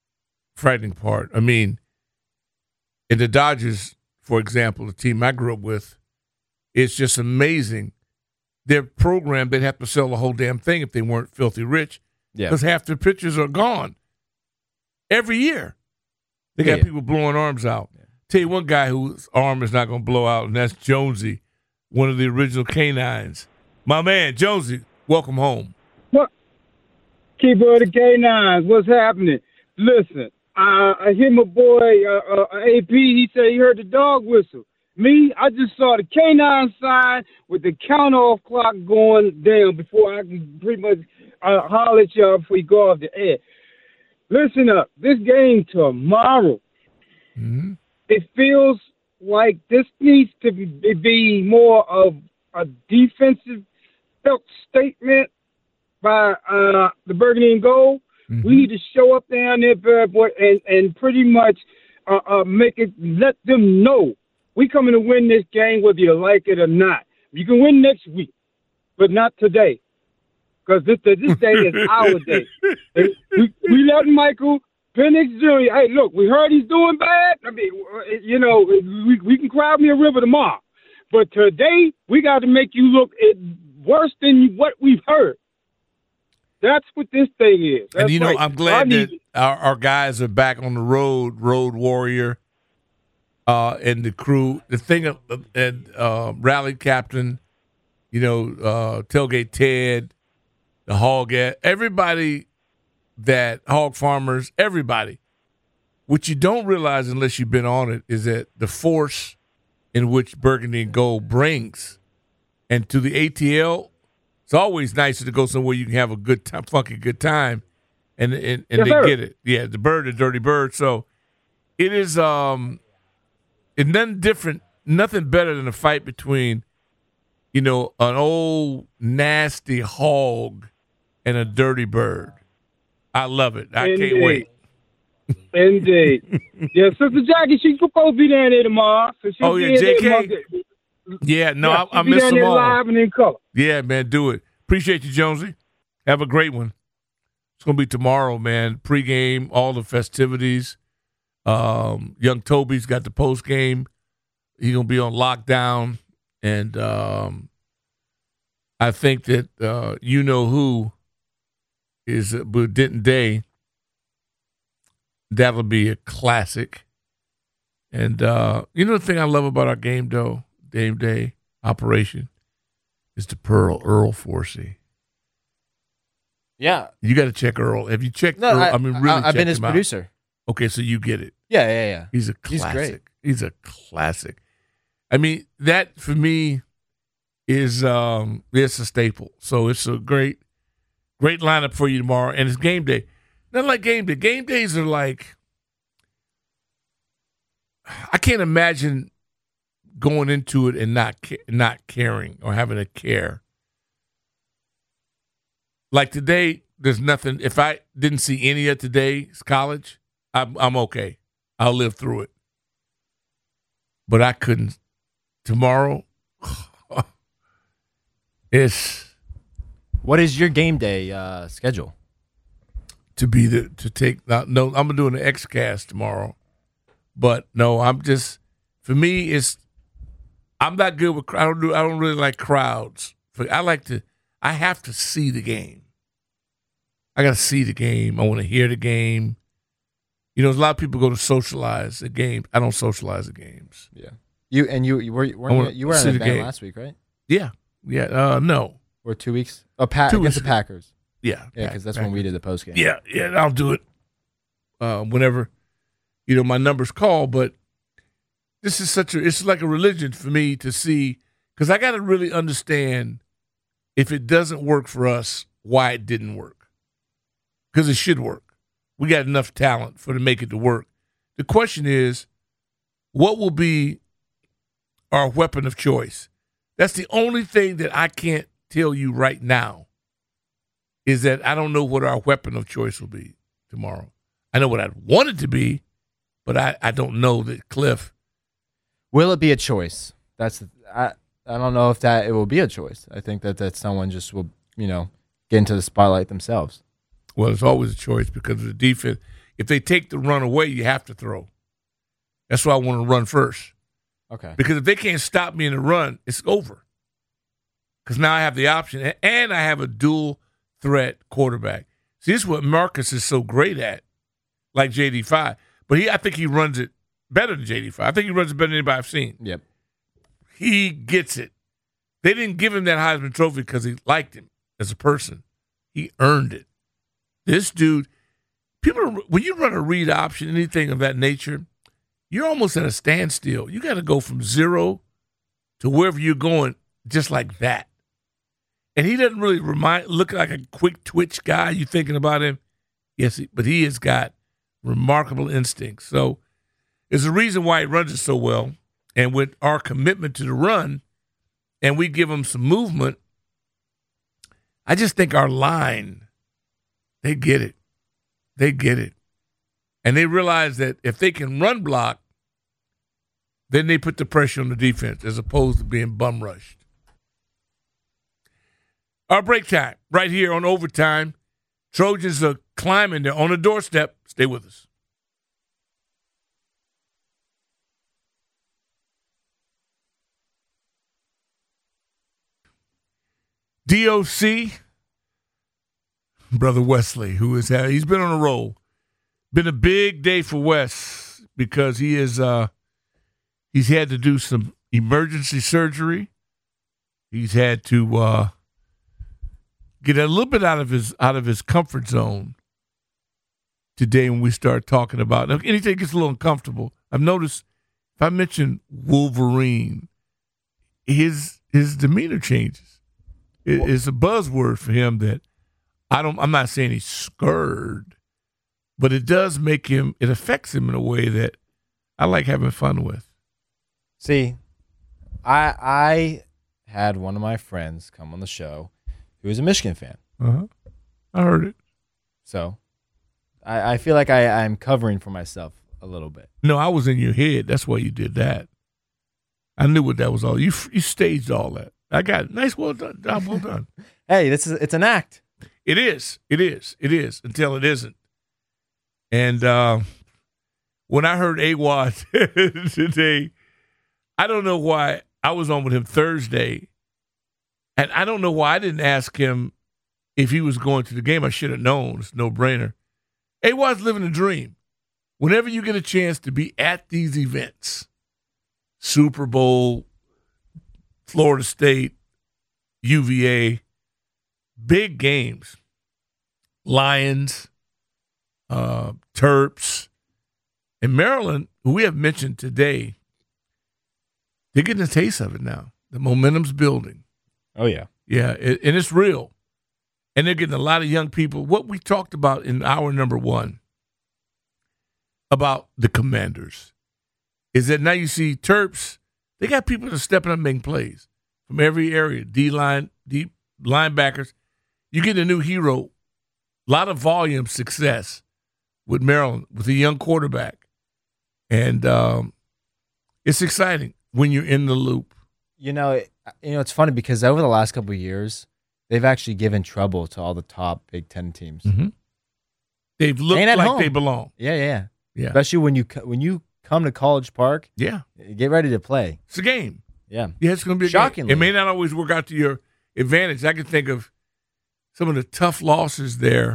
I mean, in the Dodgers, for example, the team I grew up with, it's just amazing. Their program, they'd have to sell the whole damn thing if they weren't filthy rich. Yeah, because half their pitchers are gone every year. They got people blowing arms out. Yeah. Tell you one guy whose arm is not going to blow out, and that's Jonesy, one of the original Canines. My man, Jonesy, welcome home. What? Keeper of the Canines, what's happening? Listen, I hear my boy AP, he said he heard the dog whistle. Me, I just saw the Canine sign with the count-off clock going down before I can pretty much holler at y'all before you go off the air. Listen up, this game tomorrow, it feels like this needs to be more of a defensive felt statement by the Burgundy and Gold. Mm-hmm. We need to show up down there, boy, and pretty much let them know we coming to win this game whether you like it or not. You can win next week, but not today. Because this day is our day. We let Michael Penix Jr. Hey, look, we heard he's doing bad. I mean, we can cry me a river tomorrow. But today, we got to make you look worse than what we've heard. That's what this thing is. That's and, I'm glad that our guys are back on the road warrior, and the crew. The thing, rally captain, Tailgate Ted, the hog, everybody that hog farmers, everybody. What you don't realize unless you've been on it is that the force in which Burgundy and Gold brings, and to the ATL, it's always nicer to go somewhere you can have a good time, funky good time, and they get it. Yeah, the dirty bird. So it is it's nothing different, nothing better than a fight between, an old nasty hog and a dirty bird. I love it. I can't wait. Indeed. Yeah, Sister Jackie, she's supposed to be down there tomorrow. So JK? Yeah, no, I miss them all. Live and in color. Yeah, man, do it. Appreciate you, Jonesy. Have a great one. It's going to be tomorrow, man. Pre-game, all the festivities. Young Toby's got the post-game. He's going to be on lockdown. And I think that who is Denton Day. That'll be a classic. And the thing I love about our game day operation is the Earl Forsey. Yeah. You got to check Earl. Have you checked Earl? I've been his producer. Okay, so you get it. Yeah. He's a classic. He's great. He's a classic. I mean, that for me is it's a staple. So it's a great lineup for you tomorrow. And it's game day. Not like game day. Game days are like, I can't imagine going into it and not caring or having a care. Like today, there's nothing. If I didn't see any of today's college, I'm okay. I'll live through it. But I couldn't. Tomorrow, What is your game day schedule? I'm gonna do an XCast tomorrow, but no, for me, I'm not good with. I don't really like crowds. I have to see the game. I got to see the game. I want to hear the game. You know, a lot of people go to socialize the games. I don't socialize the games. Yeah. You were at an event last week, right? Yeah. Yeah. No. Or 2 weeks? Against the Packers. Yeah. Yeah, because that's when we did the post game. Yeah. Yeah. I'll do it whenever, my numbers call. But this is it's like a religion for me to see, because I got to really understand if it doesn't work for us, why it didn't work. Because it should work. We got enough talent to make it to work. The question is, what will be our weapon of choice? That's the only thing that I can't tell you right now, is that I don't know what our weapon of choice will be tomorrow. I know what I want it to be, but I don't know that Cliff. Will it be a choice? I don't know if it will be a choice. I think that someone just will, get into the spotlight themselves. Well, it's always a choice because of the defense. If they take the run away, you have to throw. That's why I want to run first. Okay. Because if they can't stop me in the run, it's over. Because now I have the option, and I have a dual threat quarterback. See, this is what Marcus is so great at, like JD5. But I think he runs it better than JD5. I think he runs it better than anybody I've seen. Yep. He gets it. They didn't give him that Heisman Trophy because he liked him as a person. He earned it. This dude, when you run a read option, anything of that nature, you're almost at a standstill. You got to go from zero to wherever you're going just like that. And he doesn't really look like a quick twitch guy. You thinking about him? Yes, but he has got remarkable instincts. So there's a reason why he runs it so well. And with our commitment to the run, and we give him some movement, I just think our line, they get it. They get it. And they realize that if they can run block, then they put the pressure on the defense as opposed to being bum rushed. Our break time right here on Overtime. Trojans are climbing. They're on the doorstep. Stay with us. DOC, Brother Wesley, he's been on a roll. Been a big day for Wes because he's had to do some emergency surgery. He's had to get a little bit out of his comfort zone today when we start talking about anything gets a little uncomfortable. I've noticed if I mention Wolverine, his demeanor changes. It's a buzzword for him that I'm not saying he's scared, but it does it affects him in a way that I like having fun with. See, I had one of my friends come on the show who was a Michigan fan. Uh-huh. I heard it. So I feel like I'm covering for myself a little bit. No, I was in your head. That's why you did that. I knew what that was all. You staged all that. I got it. Nice, well done. Job well done. Hey, it's an act. It is until it isn't. And when I heard AWOD today, I don't know why I was on with him Thursday, and I don't know why I didn't ask him if he was going to the game. I should have known. It's a no-brainer. AWOD's living a dream. Whenever you get a chance to be at these events, Super Bowl, Florida State, UVA, big games, Lions, Terps, and Maryland, who we have mentioned today, they're getting a taste of it now. The momentum's building. Oh, yeah. Yeah, and it's real. And they're getting a lot of young people. What we talked about in hour number one about the Commanders is that now you see Terps, They got people that are stepping up and making plays from every area. D-line, deep linebackers. You get a new hero. A lot of volume success with Maryland, with a young quarterback. And it's exciting when you're in the loop. It's funny because over the last couple of years, they've actually given trouble to all the top Big Ten teams. Mm-hmm. They've looked like they belong. Yeah. Especially when you come to College Park. Yeah. Get ready to play. It's a game. Yeah. Yeah, it's going to be a shockingly game. It may not always work out to your advantage. I can think of some of the tough losses there.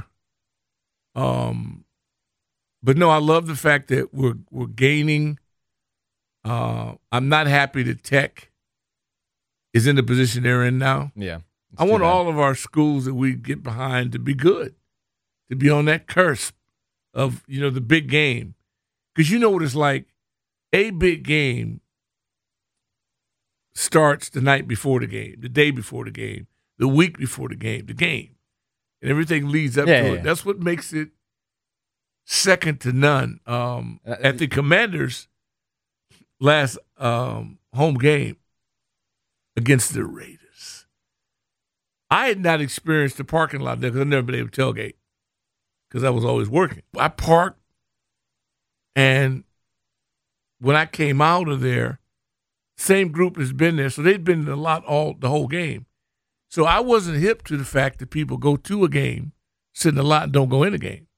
But no, I love the fact that we're gaining. I'm not happy that Tech is in the position they're in now. Yeah. I want all of our schools that we get behind to be good, to be on that cusp of, the big game. Because you know what it's like. A big game starts the night before the game, the day before the game, the week before the game. And everything leads up to it. That's what makes it second to none. At the Commanders' last home game against the Raiders, I had not experienced the parking lot there because I've never been able to tailgate because I was always working. I parked, and when I came out of there, same group has been there, so they'd been in a lot the whole game. So I wasn't hip to the fact that people go to a game, sit in a lot, and don't go in a game.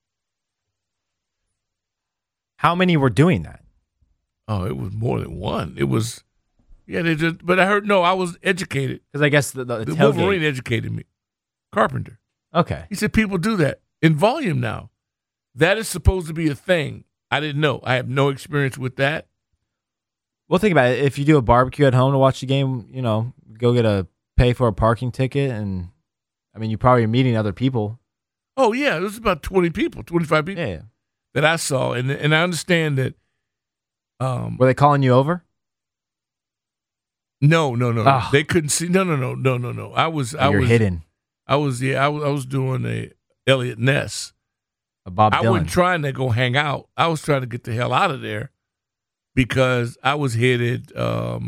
How many were doing that? Oh, it was more than one. It was, but I heard, I was educated. Because I guess the Wolverine educated me. Carpenter. Okay. He said people do that in volume now. That is supposed to be a thing. I didn't know. I have no experience with that. Well, think about it. If you do a barbecue at home to watch the game, go pay for a parking ticket, and you probably are meeting other people. Oh yeah, it was about 20 people, 25 people. Yeah. That I saw, and I understand that. Were they calling you over? No. Oh. They couldn't see. No. I was hidden. I was doing a Elliot Ness. A Bob Dylan. I wasn't trying to go hang out. I was trying to get the hell out of there because I was headed to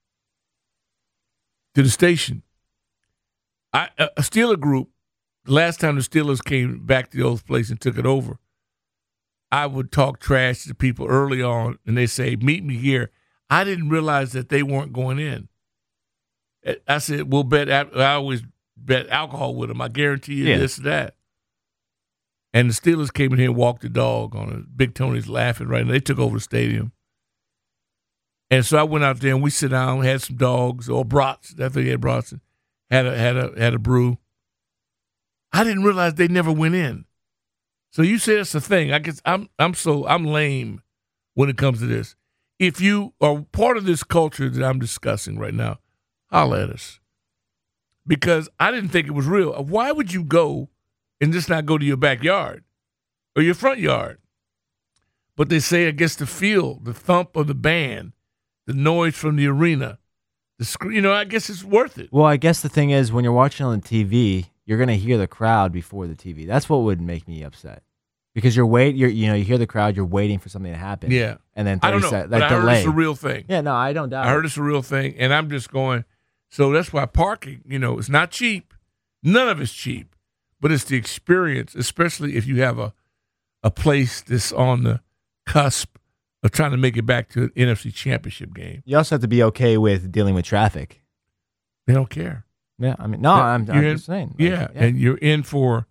the station. A Steeler group, the last time the Steelers came back to the old place and took it over, I would talk trash to people early on, and they say, meet me here. I didn't realize that they weren't going in. I said, we'll bet. I always bet alcohol with them. I guarantee you this, that. And the Steelers came in here and walked the dog on it. Big Tony's laughing right now. They took over the stadium. And so I went out there and we sit down, had some dogs or brats. I think they had brats. Had a brew. I didn't realize they never went in. So you say that's the thing. I guess I'm lame when it comes to this. If you are part of this culture that I'm discussing right now, holler at us. Because I didn't think it was real. Why would you go and just not go to your backyard or your front yard? But they say, I guess, the feel, the thump of the band, the noise from the arena, the screen, I guess it's worth it. Well, I guess the thing is, when you're watching on the TV, you're going to hear the crowd before the TV. That's what would make me upset. Because you hear the crowd, you're waiting for something to happen. Yeah. And then 30 I don't know, seconds, but I heard delay. it's a real thing. Yeah, no, I don't doubt it. I heard it's a real thing, and I'm just going, so that's why parking, it's not cheap. None of it's cheap. But it's the experience, especially if you have a place that's on the cusp of trying to make it back to an NFC Championship game. You also have to be okay with dealing with traffic. They don't care. Yeah, I'm just saying. And you're in for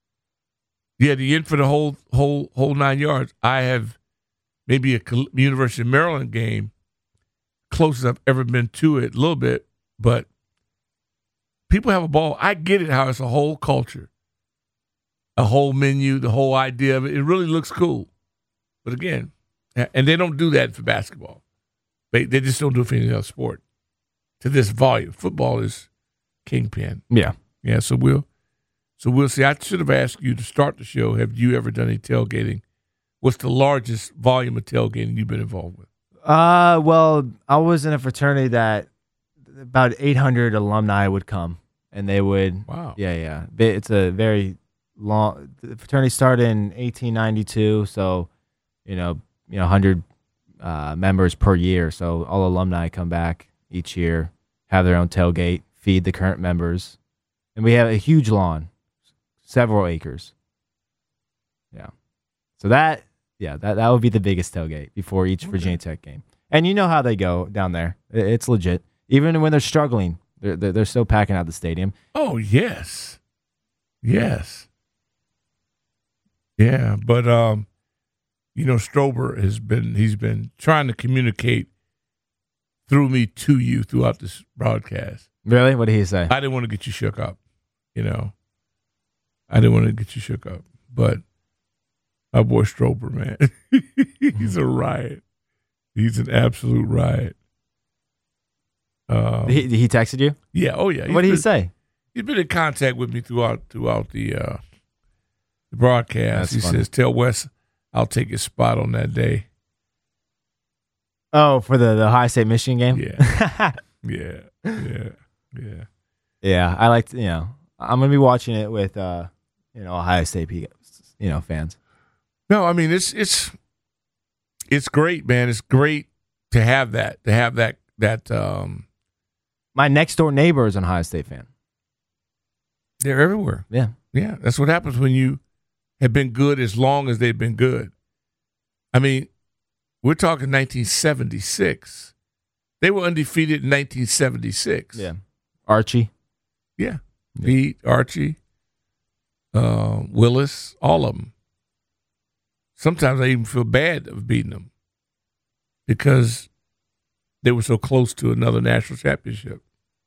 the whole 9 yards. I have maybe a University of Maryland game closest I've ever been to it, a little bit, but people have a ball. I get it how it's a whole culture, a whole menu, the whole idea of it. It really looks cool. But again, and they don't do that for basketball. They just don't do it for any other sport to this volume. Football is kingpin. Yeah. Yeah, so we'll see. I should have asked you to start the show. Have you ever done any tailgating? What's the largest volume of tailgating you've been involved with? Well, I was in a fraternity that about 800 alumni would come, and they would. Wow. Yeah. It's a very long. The fraternity started in 1892, so 100 members per year. So all alumni come back each year, have their own tailgate, feed the current members. And we have a huge lawn, several acres. Yeah. So that would be the biggest tailgate before each Virginia Tech game. And you know how they go down there. It's legit. Even when they're struggling, they're still packing out the stadium. Oh, yes. Yes. Yeah, but Strober he's been trying to communicate through me to you throughout this broadcast. Really? What did he say? I didn't want to get you shook up, I didn't want to get you shook up, but our boy Strober, man, he's a riot. He's an absolute riot. He texted you? Yeah. Oh, yeah. What did he say? He's been in contact with me throughout the broadcast. That's he funny. says, "Tell Wes I'll take his spot on that day." Oh, for the Ohio State Michigan game? Yeah. Yeah. Yeah, I like to, I'm going to be watching it with, Ohio State, fans. No, I mean, it's great, man. It's great to have that, my next door neighbor is an Ohio State fan. they're everywhere. Yeah. Yeah. That's what happens when you have been good as long as they've been good. I mean, we're talking 1976. They were undefeated in 1976. Yeah. Archie. Yeah. Pete, Archie, Willis, all of them. Sometimes I even feel bad of beating them because they were so close to another national championship.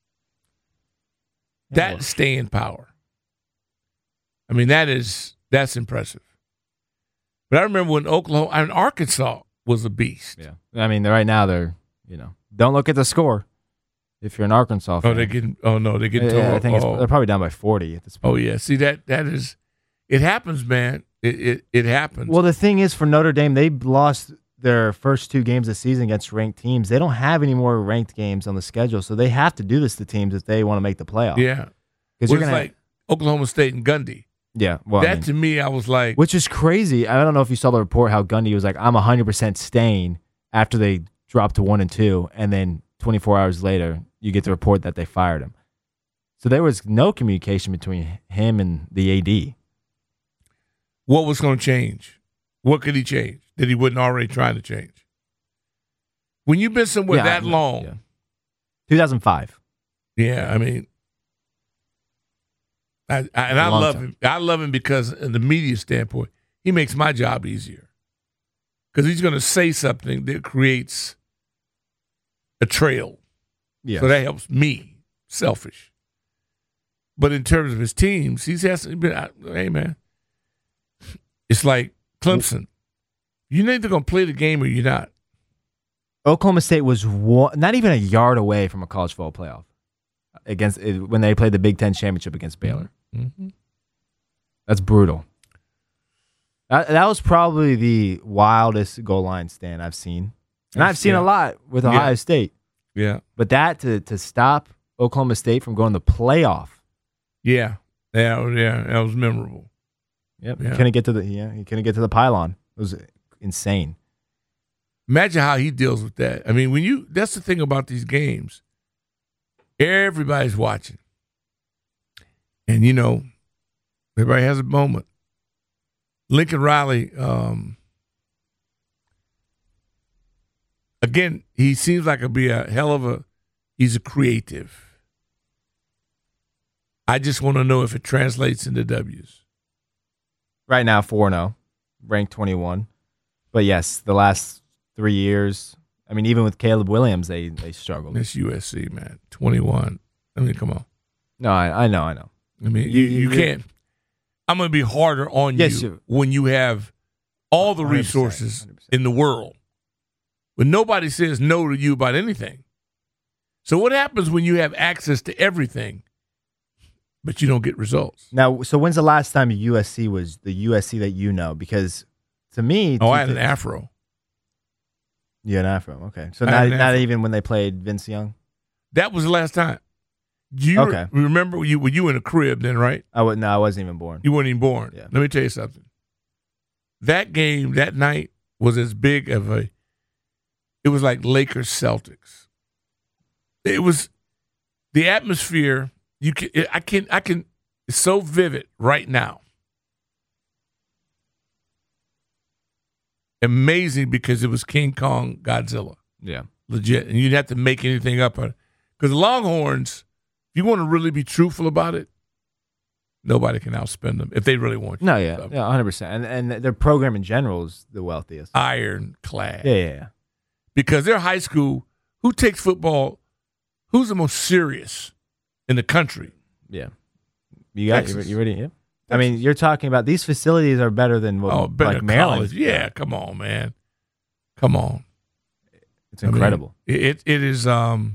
That's staying power. I mean, that's impressive. But I remember when Arkansas was a beast. Yeah. I mean, right now they're, don't look at the score if you're an Arkansas fan. They're getting I think they're probably down by 40 at this point. Oh, yeah. See, that is, it happens, man. It happens. Well, the thing is, for Notre Dame, they lost their first two games of the season against ranked teams. They don't have any more ranked games on the schedule, so they have to do this to teams if they want to make the playoff. Yeah. Because It's like Oklahoma State and Gundy. Yeah. Well, To me, I was like. Which is crazy. I don't know if you saw the report how Gundy was like, I'm 100% staying after they dropped to 1-2, and then 24 hours later, you get the report that they fired him. So there was no communication between him and the AD. What was going to change? What could he change that he wasn't already trying to change? When you've been somewhere that long. Yeah. 2005. Yeah, I mean, I love him. I love him because, in the media standpoint, he makes my job easier. Because he's going to say something that creates a trail. Yeah. So that helps me, selfish. But in terms of his teams, he's been, hey, man, it's like Clemson. You're either going to play the game or you're not. Oklahoma State was not even a yard away from a college football playoff when they played the Big Ten championship against Baylor. Mm-hmm. That's brutal. That was probably the wildest goal line stand I've seen. And I've seen a lot with Ohio State. Yeah. But that to stop Oklahoma State from going to the playoff. Yeah. That was memorable. Yep. Yeah. He couldn't get to the pylon. It was insane. Imagine how he deals with that. I mean, that's the thing about these games. Everybody's watching. And, everybody has a moment. Lincoln Riley, again, he seems like he's a creative. I just want to know if it translates into W's. Right now, 4-0, ranked 21. But yes, the last 3 years, I mean, even with Caleb Williams, they struggled. It's USC, man. 21. I mean, come on. No, I know. I mean, you can't. I'm going to be harder on you when you have all the resources 100%. in the world. When nobody says no to you about anything. So what happens when you have access to everything, but you don't get results? Now, so when's the last time USC was the USC that you know? Because to me... I had an afro. You had an afro, okay. So not even when they played Vince Young? That was the last time. Do you remember were you in a crib then, right? I wasn't even born. You weren't even born. Yeah. Let me tell you something. That game that night was as big of a it was like Lakers Celtics. It was the atmosphere. I can. It's so vivid right now. Amazing because it was King Kong Godzilla. Yeah. Legit. And you'd have to make anything up. Because the Longhorns, if you want to really be truthful about it, nobody can outspend them if they really want you. No, yeah. Yeah, 100%. And their program in general is the wealthiest. Ironclad. Yeah. Because their high school, who takes football, who's the most serious in the country? Yeah. You ready? Yeah. I mean, you're talking about these facilities are better than what like Maryland. College. Yeah, come on, man. Come on. It's incredible. I mean, it is. I'm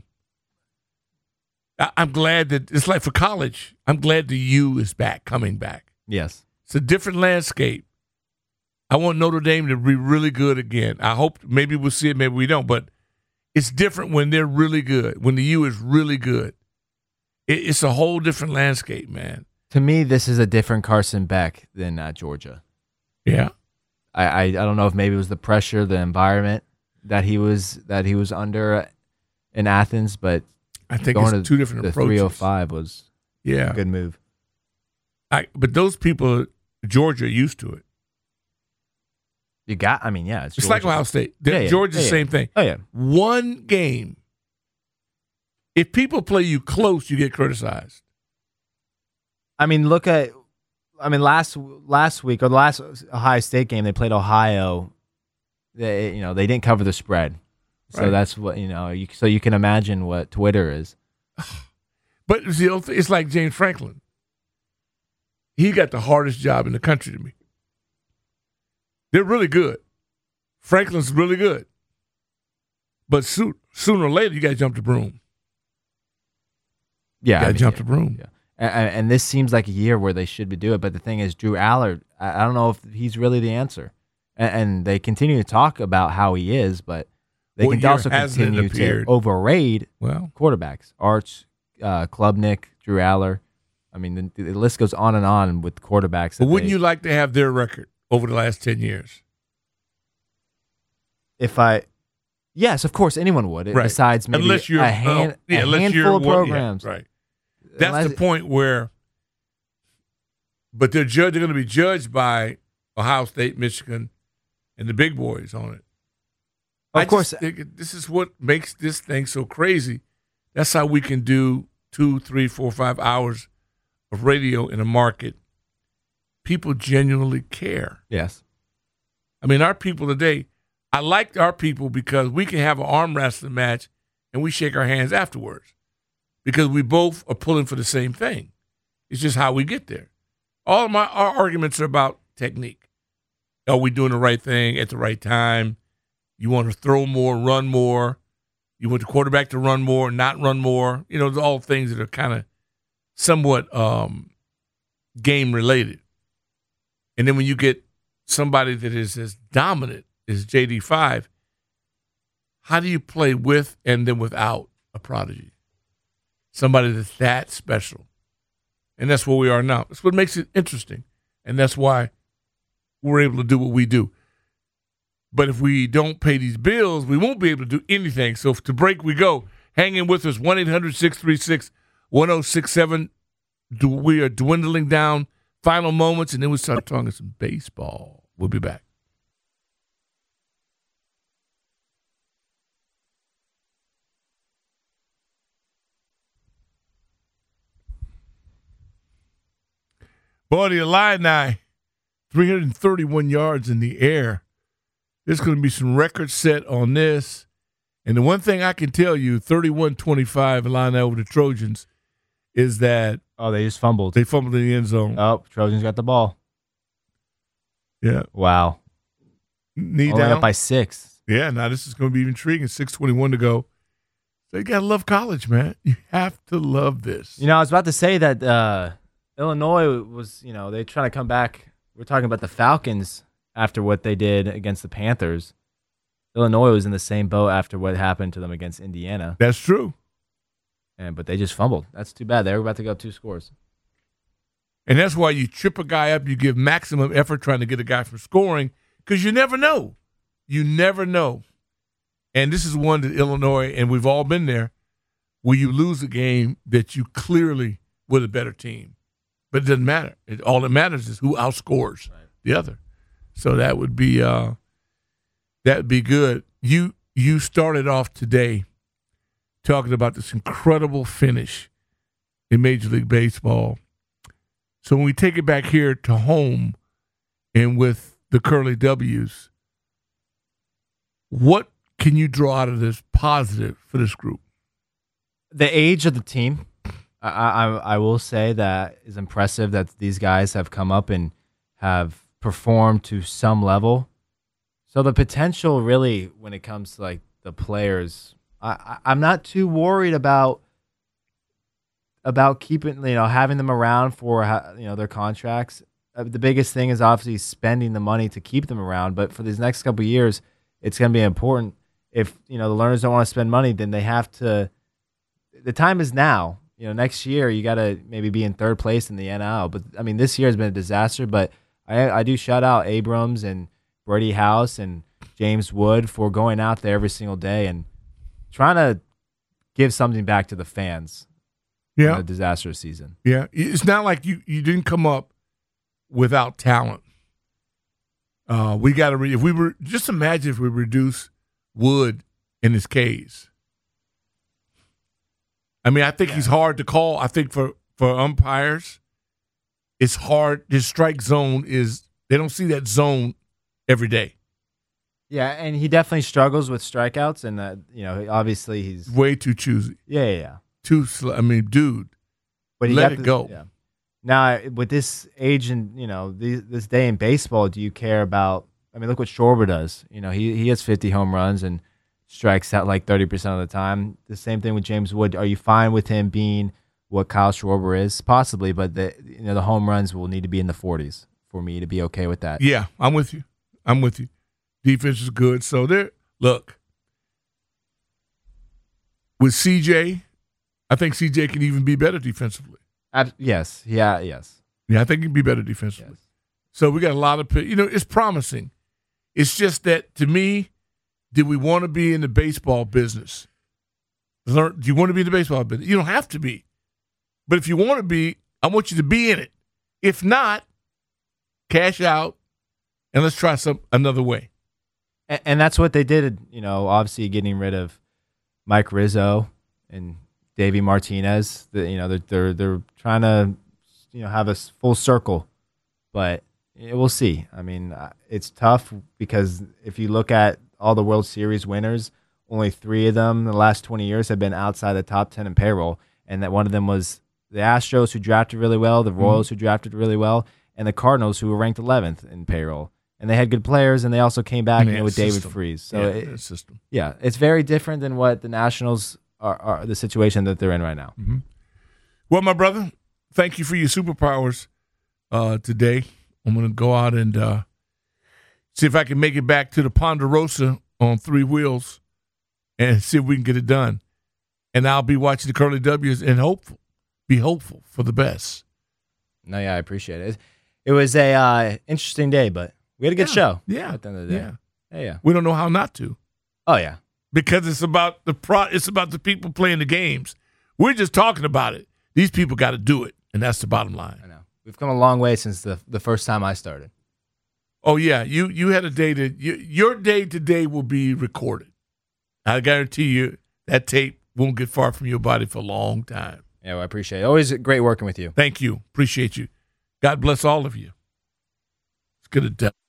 glad that it's like for college. I'm glad the U is coming back. Yes, it's a different landscape. I want Notre Dame to be really good again. I hope maybe we'll see it, maybe we don't. But it's different when they're really good. When the U is really good, it's a whole different landscape, man. To me, this is a different Carson Beck than Georgia. Yeah, I don't know if maybe it was the pressure, the environment that he was under in Athens, but I think it's two different the approaches. 305 was a good move. But those people, Georgia, used to it. It's like Ohio State. Georgia's the same thing. Oh yeah, one game. If people play you close, you get criticized. I mean, last week or the last Ohio State game, they played Ohio. They didn't cover the spread, so that's what so you can imagine what Twitter is. But it's like James Franklin. He got the hardest job in the country to me. They're really good. Franklin's really good, but sooner or later you got to jump the broom. Yeah, got to jump the broom. Yeah. And this seems like a year where they should be doing it. But the thing is, Drew Allard, I don't know if he's really the answer. And they continue to talk about how he is, but they can also continue to overrate quarterbacks. Arch, Klubnik, Drew Allard. I mean, the list goes on and on with quarterbacks. But wouldn't you like to have their record over the last 10 years? Yes, of course, anyone would. Right. Besides maybe a handful of programs. Yeah, right. That's the point where, but they're going to be judged by Ohio State, Michigan, and the big boys on it. Of course, this is what makes this thing so crazy. That's how we can do 2, 3, 4, 5 hours of radio in a market. People genuinely care. Yes, I mean, our people today. I liked our people because we can have an arm wrestling match and we shake our hands afterwards. Because we both are pulling for the same thing. It's just how we get there. Our arguments are about technique. Are we doing the right thing at the right time? You want to throw more, run more. You want the quarterback to run more, not run more. All things that are kind of somewhat game related. And then when you get somebody that is as dominant as JD5, how do you play with and then without a prodigy? Somebody that's that special. And that's where we are now. That's what makes it interesting. And that's why we're able to do what we do. But if we don't pay these bills, we won't be able to do anything. So to break, we go. Hang in with us, 1-800-636-1067. We are dwindling down. Final moments, and then we start talking some baseball. We'll be back. Boy, the Illini, 331 yards in the air. There's going to be some records set on this. And the one thing I can tell you, 31-25 Illini over the Trojans, is that they just fumbled. They fumbled in the end zone. Oh, Trojans got the ball. Yeah. Wow. Knee only down. Up by 6. Yeah, now this is going to be intriguing. 6:21 to go. So you got to love college, man. You have to love this. I was about to say that Illinois was, they're trying to come back. We're talking about the Falcons after what they did against the Panthers. Illinois was in the same boat after what happened to them against Indiana. That's true. But they just fumbled. That's too bad. They were about to go up 2 scores. And that's why you trip a guy up. You give maximum effort trying to get a guy from scoring because you never know. You never know. And this is one that Illinois, and we've all been there, where you lose a game that you clearly were the better team. But it doesn't matter. All that matters is who outscores the other. So that would be good. You started off today talking about this incredible finish in Major League Baseball. So when we take it back here to home and with the Curly W's, what can you draw out of this positive for this group? The age of the team, I will say that is impressive that these guys have come up and have performed to some level. So the potential really when it comes to like the players, I'm not too worried about keeping, having them around for, their contracts. The biggest thing is obviously spending the money to keep them around. But for these next couple of years, it's going to be important. If, the learners don't want to spend money, then they have to. The time is now. Next year, you got to maybe be in third place in the NL. But, this year has been a disaster. But I do shout out Abrams and Brady House and James Wood for going out there every single day and trying to give something back to the fans. Yeah, a disastrous season. Yeah, it's not like you didn't come up without talent. We got to if we were just imagine if we reduce Wood in his K's. I think he's hard to call. I think for umpires, it's hard. His strike zone they don't see that zone every day. Yeah, and he definitely struggles with strikeouts, and obviously he's way too choosy. Yeah. Too slow. Dude, but let it go. Yeah. Now, with this age and this day in baseball, do you care about? Look what Schwarber does. He has 50 home runs and strikes out like 30% of the time. The same thing with James Wood. Are you fine with him being what Kyle Schwarber is? Possibly, but the home runs will need to be in the 40s for me to be okay with that. Yeah, I'm with you. Defense is good. So look, with CJ. I think CJ can even be better defensively. Yes. Yeah, yes. Yeah, I think he can be better defensively. Yes. So we got a lot of it's promising. It's just that, to me, did we want to be in the baseball business? Do you want to be in the baseball business? You don't have to be. But if you want to be, I want you to be in it. If not, cash out, and let's try another way. And that's what they did, obviously getting rid of Mike Rizzo and Davey Martinez. They're trying to have a full circle, but we'll see. It's tough because if you look at all the World Series winners, only 3 of them in the last 20 years have been outside the top 10 in payroll, and that one of them was the Astros, who drafted really well, the Royals, who drafted really well, and the Cardinals, who were ranked 11th in payroll. And they had good players, and they also came back with David Freese. So it's very different than what the Nationals are the situation that they're in right now. Mm-hmm. Well, my brother, thank you for your superpowers today. I'm going to go out and see if I can make it back to the Ponderosa on 3 wheels and see if we can get it done. And I'll be watching the Curly W's and be hopeful for the best. No, yeah, I appreciate it. It was a interesting day, but we had a good show. Yeah. At the end of the day. Yeah. We don't know how not to. Oh, yeah. Because it's about the people playing the games. We're just talking about it. These people got to do it, and that's the bottom line. I know. We've come a long way since the first time I started. Oh, yeah. You had a day your day today will be recorded. I guarantee you that tape won't get far from your body for a long time. Yeah, well, I appreciate it. Always great working with you. Thank you. Appreciate you. God bless all of you. It's good to death.